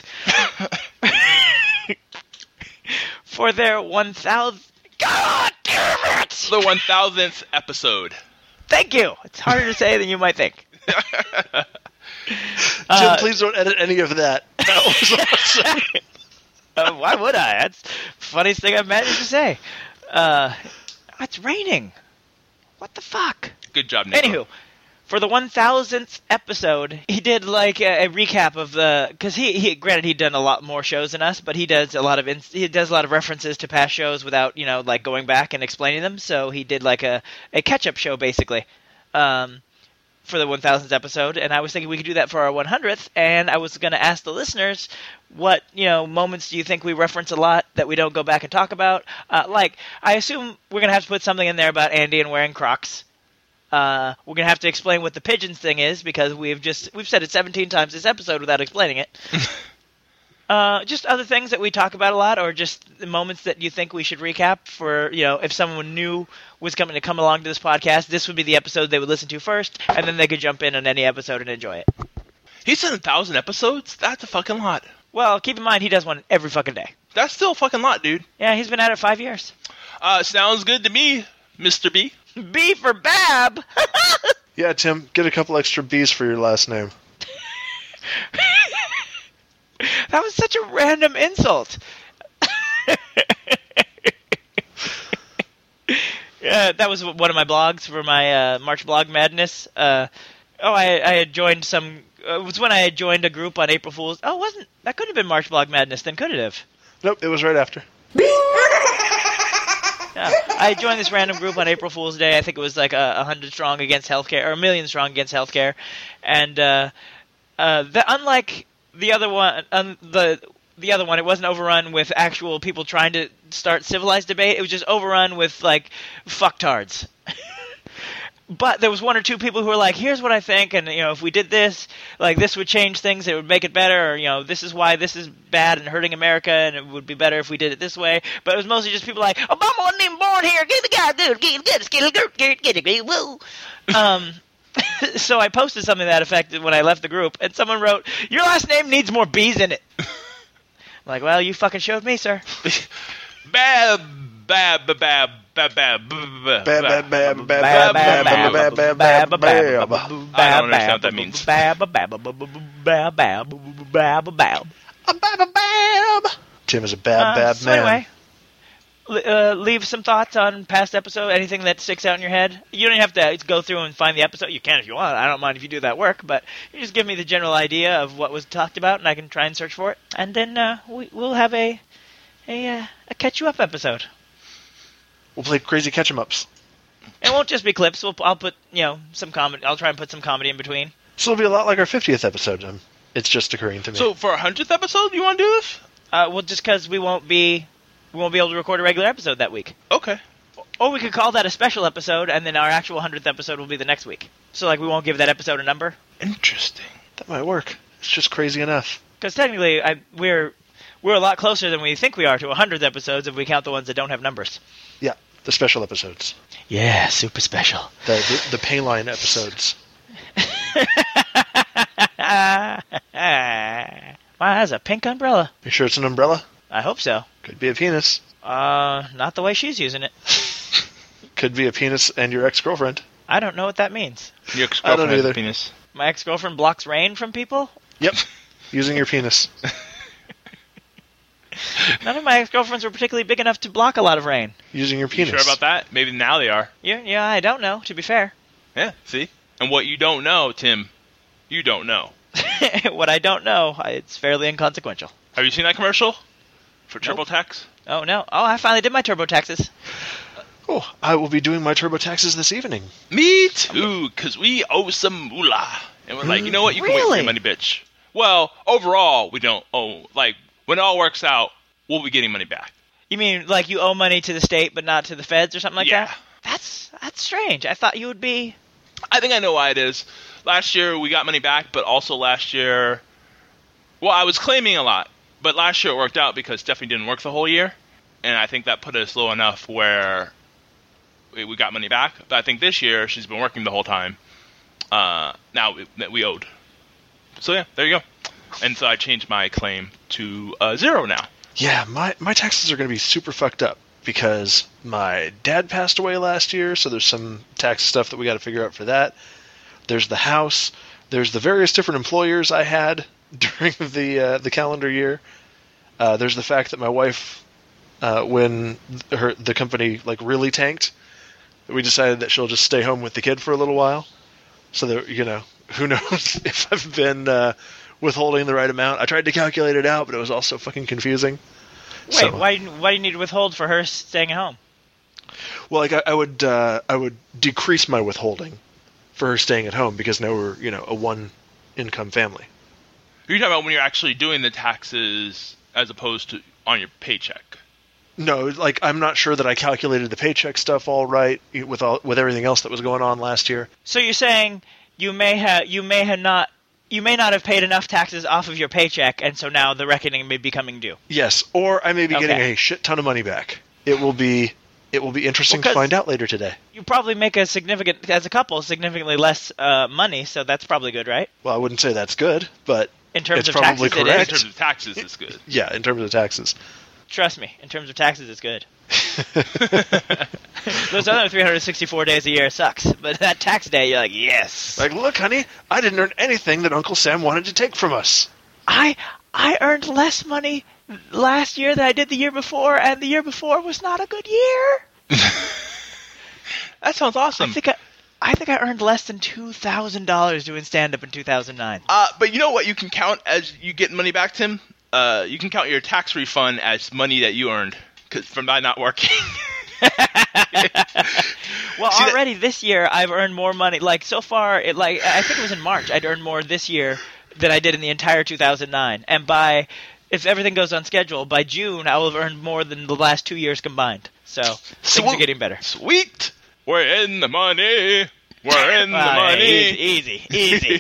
For their one thousandth. God damn it! The one thousandth episode. Thank you. It's harder to say than you might think. Jim, uh, please don't edit any of that. That was awesome. uh, why would I? That's the funniest thing I've managed to say. Uh, it's raining. What the fuck? Good job, Nico. Anywho, for the one thousandth episode, he did like a, a recap of the because he, he granted he'd done a lot more shows than us, but he does a lot of ins, he does a lot of references to past shows without you know like going back and explaining them. So he did like a, a catch up show basically. Um, for the one thousandth episode, and I was thinking we could do that for our one hundredth, and I was going to ask the listeners what, you know, moments do you think we reference a lot that we don't go back and talk about? Uh, like, I assume we're going to have to put something in there about Andy and wearing Crocs. Uh, we're going to have to explain what the pigeons thing is, because we've just, we've said it seventeen times this episode without explaining it. Uh, just other things that we talk about a lot, or just the moments that you think we should recap for, you know, if someone new was coming to come along to this podcast, this would be the episode they would listen to first, and then they could jump in on any episode and enjoy it. He's done a thousand episodes? That's a fucking lot. Well, keep in mind, he does one every fucking day. That's still a fucking lot, dude. Yeah, he's been at it five years. Uh, sounds good to me, Mister B. B for Bab! Yeah, Tim, get a couple extra B's for your last name. That was such a random insult. Yeah, that was one of my blogs for my uh, March Blog Madness. Uh, oh, I, I had joined some... Uh, it was when I had joined a group on April Fool's... Oh, wasn't... That couldn't have been March Blog Madness, then could it have? Nope, it was right after. Yeah, I joined this random group on April Fool's Day. I think it was like a, a hundred strong against healthcare, or a million strong against healthcare. And uh, uh, the, unlike the other one, um, the the other one, it wasn't overrun with actual people trying to start civilized debate. It was just overrun with like fucktards. But there was one or two people who were like, here's what I think, and, you know, if we did this, like, this would change things, it would make it better, or, you know, this is why this is bad and hurting America, and it would be better if we did it this way. But it was mostly just people like, Obama wasn't even born here, get the guy, dude, get it, get it, get it, get it, get it, get it, woo. Um, so I posted something to that effect when I left the group, and someone wrote, your last name needs more B's in it. I'm like, well, you fucking showed me, sir. Bab, bab, bab, bab. Bab, bab, bab, bab, bab, bab, bab, bab, bab, bab, bab. I don't understand what that means. Bab, bab, bab, bab, bab, bab. A bab, bab. Tim is a bad, bad So man. anyway, uh, leave some thoughts on past episode, anything that sticks out in your head. You don't have to go through and find the episode. You can if you want. I don't mind if you do that work, but you just give me the general idea of what was talked about, and I can try and search for it. And then uh, we, we'll have a a, uh, a catch you up episode. We'll play crazy catch-em-ups. It won't just be clips. We'll, I'll put, you know, some comedy. I'll try and put some comedy in between. So it'll be a lot like our fiftieth episode. Um, it's just occurring to me. So for our hundredth episode, you want to do this? Uh, well, just because we won't be, we won't be able to record a regular episode that week. Okay. Or we could call that a special episode, and then our actual hundredth episode will be the next week. So, like, we won't give that episode a number. Interesting. That might work. It's just crazy enough. Because technically, I, we're we're a lot closer than we think we are to one hundred episodes if we count the ones that don't have numbers. Yeah, the special episodes. Yeah, super special. The the, the Payline episodes. Wow, that's a pink umbrella. You sure it's an umbrella? I hope so. Could be a penis. Uh, not the way she's using it. Could be a penis and your ex-girlfriend. I don't know what that means. Your ex-girlfriend I don't has a either. penis. My ex-girlfriend blocks rain from people? Yep. Using your penis. None of my ex-girlfriends were particularly big enough to block a lot of rain. Using your You penis. sure about that? Maybe now they are. Yeah, yeah, I don't know, to be fair. Yeah, see? And what you don't know, Tim, you don't know. What I don't know, I- it's fairly inconsequential. Have you seen that commercial for TurboTax? Oh, no. Oh, I finally did my TurboTaxes. Oh, I will be doing my TurboTaxes this evening. Me too, because we owe some moolah. And we're like, you know what? You can wait for Really? your money, bitch. Well, overall, we don't owe. Like, when it all works out, we'll be getting money back. You mean like you owe money to the state but not to the feds or something like Yeah. that? That's that's strange. I thought you would be... I think I know why it is. Last year, we got money back, but also last year... Well, I was claiming a lot, but last year it worked out because Stephanie didn't work the whole year. And I think that put us low enough where we we got money back. But I think this year, she's been working the whole time. Uh, now we, that we owed. So yeah, there you go. And so I changed my claim to uh, zero now. Yeah, my, my taxes are going to be super fucked up because my dad passed away last year, so there's some tax stuff that we got to figure out for that. There's the house. There's the various different employers I had during the uh, the calendar year. Uh, there's the fact that my wife, uh, when her the company like really tanked, we decided that she'll just stay home with the kid for a little while. So that, you know, who knows if I've been uh, withholding the right amount. I tried to calculate it out, but it was also fucking confusing. Wait, So- why, why do you need to withhold for her staying at home? Well, like I, I would, uh, I would decrease my withholding for her staying at home because now we're, you know, a one-income family. You're talking about when you're actually doing the taxes as opposed to on your paycheck. No, like I'm not sure that I calculated the paycheck stuff all right with all with everything else that was going on last year. So you're saying you may have you may have not you may not have paid enough taxes off of your paycheck, and so now the reckoning may be coming due. Yes, or I may be getting Okay. a shit ton of money back. It will be, it will be interesting Well, to 'cause- find out later today. You probably make a significant, as a couple, significantly less uh, money, so that's probably good, right? Well, I wouldn't say that's good, but In terms It's of probably taxes, it In correct. is. terms of taxes, it's good. yeah, in terms of taxes. Trust me, in terms of taxes, it's good. Those other three hundred sixty-four days a year sucks, but that tax day, you're like, yes. Like, look, honey, I didn't earn anything that Uncle Sam wanted to take from us. I I earned less money last year than I did the year before, and the year before was not a good year. That sounds awesome. I think I, I think I earned less than two thousand dollars doing stand-up in two thousand nine. Uh, but you know what you can count as you get money back, Tim? Uh, you can count your tax refund as money that you earned 'cause from by not working. Well, See, that- already this year I've earned more money. Like so far, it like I think it was in March I'd earned more this year than I did in the entire two thousand nine. And by if everything goes on schedule, by June I will have earned more than the last two years combined. So things are Swoop. getting better. Sweet. We're in the money. We're in the Ah, money. easy, easy, easy.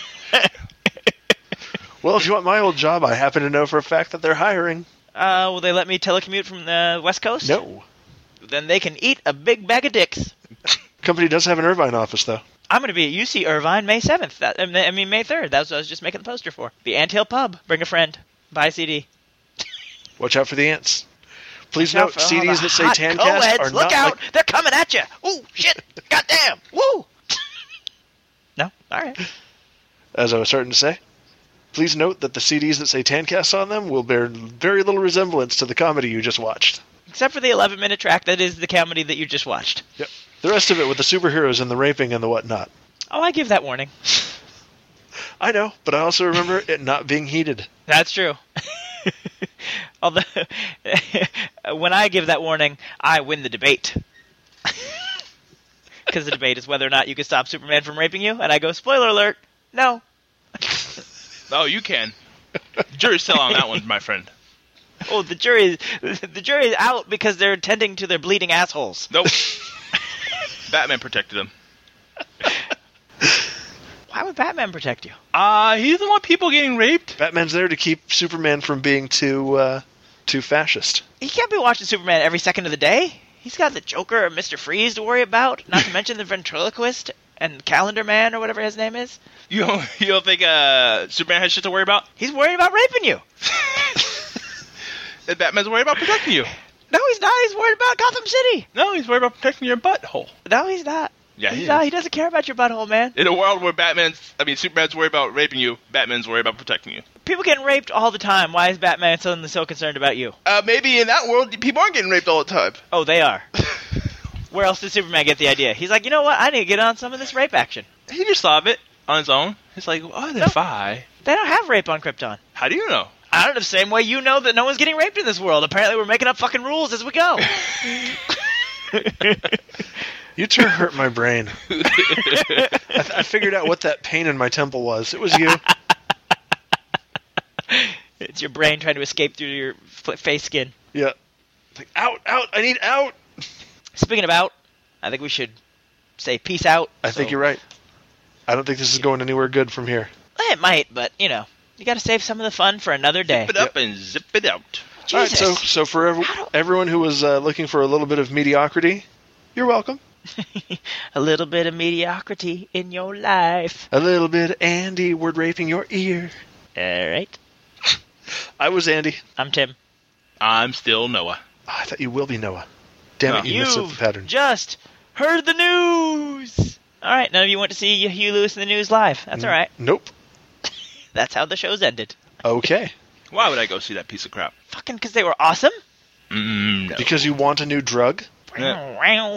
Well, if you want my old job, I happen to know for a fact that they're hiring. Uh, will they let me telecommute from the West Coast? No. Then they can eat a big bag of dicks. Company does have an Irvine office, though. I'm going to be at U C Irvine May seventh. That, I mean, May third. That's what I was just making the poster for. The Anthill Pub. Bring a friend. Buy a C D. Watch out for the ants. Please Watch out note, for all C Ds the that say hot Tancast co-eds. are Look not out! like... They're coming at you! Ooh, shit! Goddamn! Woo! No? Alright. As I was starting to say, please note that the C Ds that say Tancast on them will bear very little resemblance to the comedy you just watched. Except for the eleven minute track that is the comedy that you just watched. Yep. The rest of it with the superheroes and the raping and the whatnot. Oh, I give that warning. I know, but I also remember it not being heated. That's true. Although, when I give that warning, I win the debate. Because the debate is whether or not you can stop Superman from raping you, and I go, spoiler alert, no. Oh, you can. Jury's still on that one, my friend. Oh, the jury, the jury is out because they're tending to their bleeding assholes. Nope. Batman protected him. Why would Batman protect you? Uh, he doesn't want people getting raped. Batman's there to keep Superman from being too, uh, too fascist. He can't be watching Superman every second of the day. He's got the Joker or Mister Freeze to worry about, not to mention the ventriloquist and Calendar Man or whatever his name is. You don't, you don't think uh, Superman has shit to worry about? He's worried about raping you. And Batman's worried about protecting you. No, he's not. He's worried about Gotham City. No, he's worried about protecting your butthole. No, he's not. Yeah, he's he not. is. He doesn't care about your butthole, man. In a world where Batman's, I mean, Superman's worried about raping you, Batman's worried about protecting you. People getting raped all the time. Why is Batman suddenly so concerned about you? Uh, maybe in that world, people aren't getting raped all the time. Oh, they are. Where else did Superman get the idea? He's like, you know what? I need to get on some of this rape action. He just thought of it on his own. He's like, what if I... They don't have rape on Krypton. How do you know? I don't know, the same way you know that no one's getting raped in this world. Apparently we're making up fucking rules as we go. You two hurt my brain. I, th- I figured out what that pain in my temple was. It was you. It's your brain trying to escape through your f- face skin. Yeah. Like, out, out, I need out. Speaking of out, I think we should say peace out. I so. think you're right. I don't think this is going anywhere good from here. It might, but, you know, you got to save some of the fun for another day. Zip it up yep. and zip it out. Jesus. All right, so so for ev- everyone who was uh, looking for a little bit of mediocrity, you're welcome. A little bit of mediocrity in your life. A little bit of Andy word raping your ear. All right. I was Andy. I'm Tim. I'm still Noah. Oh, I thought you will be Noah. Damn No. it, you messed up the pattern. Just heard the news. All right, none of you went to see Hugh Lewis in the news live. That's all right. Nope. That's how the show's ended. Okay. Why would I go see that piece of crap? Fucking because they were awesome. Mm, no. Because you want a new drug? Yeah.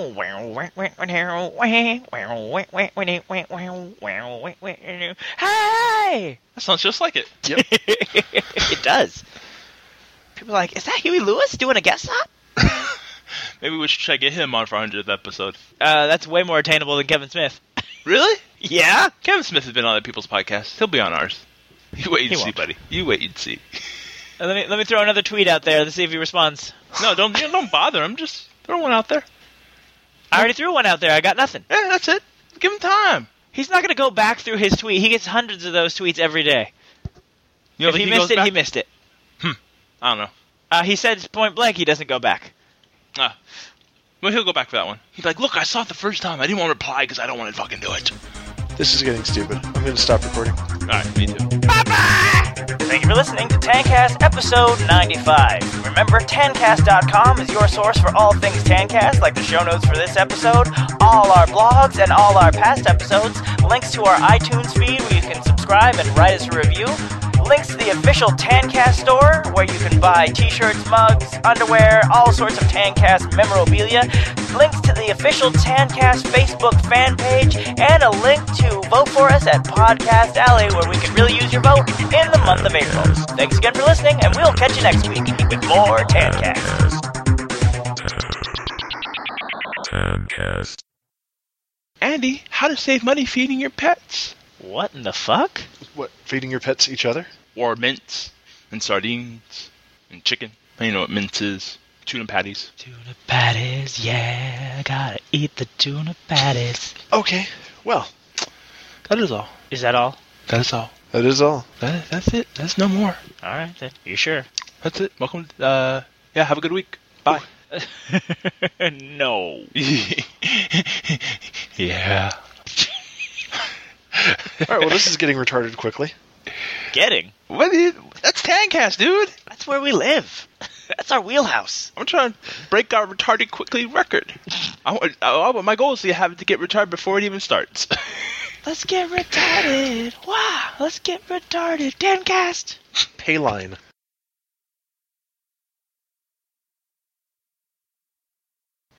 Hey! That sounds just like it. Yep. It does. People are like, is that Huey Lewis doing a guest slot? Maybe we should try to get him on for our hundredth episode. Uh, that's way more attainable than Kevin Smith. Really? Yeah? Kevin Smith has been on other people's podcasts. He'll be on ours. You wait and He see, won't. buddy. You wait and see. Uh, let me let me throw another tweet out there to see if he responds. No, don't don't bother him. Just throw one out there. I already threw one out there. I got nothing. Yeah, that's it. Give him time. He's not going to go back through his tweet. He gets hundreds of those tweets every day. You know, If he, missed goes it, back? he missed it. I don't know. Uh, he said point blank he doesn't go back. Ah. Well, he'll go back for that one. He's like, look, I saw it the first time. I didn't want to reply because I don't want to fucking do it. This is getting stupid. I'm going to stop recording. All right, me too. Thank you for listening to Tancast episode ninety-five. Remember, tancast dot com is your source for all things Tancast, like the show notes for this episode, all our blogs, and all our past episodes, links to our iTunes feed where you can subscribe and write us a review, links to the official Tancast store where you can buy t-shirts, mugs, underwear, all sorts of Tancast memorabilia, links to the official Tancast Facebook fan page, and a link to vote for us at Podcast Alley where we can really use your vote in the month of April. Thanks again for listening, and we'll catch you next week with more Tancast. Tancast. Andy, how to save money feeding your pets? What in the fuck? What, feeding your pets each other? Or mince and sardines and chicken. You know what mince is. Tuna patties. Tuna patties, yeah, gotta eat the tuna patties. Okay, well, That is all. Is that all? That is all. that is all. That, that's it. That's no more. Alright, then. You sure? That's it. Welcome. To, uh, yeah, have a good week. Bye. No. Yeah. All right, well, this is getting retarded quickly. Getting? What is, that's Tancast, dude. That's where we live. That's our wheelhouse. I'm trying to break our retarded quickly record. I want, I, I, my goal is to have it to get retarded before it even starts. Let's get retarded. Wow, let's get retarded. Tancast. Payline.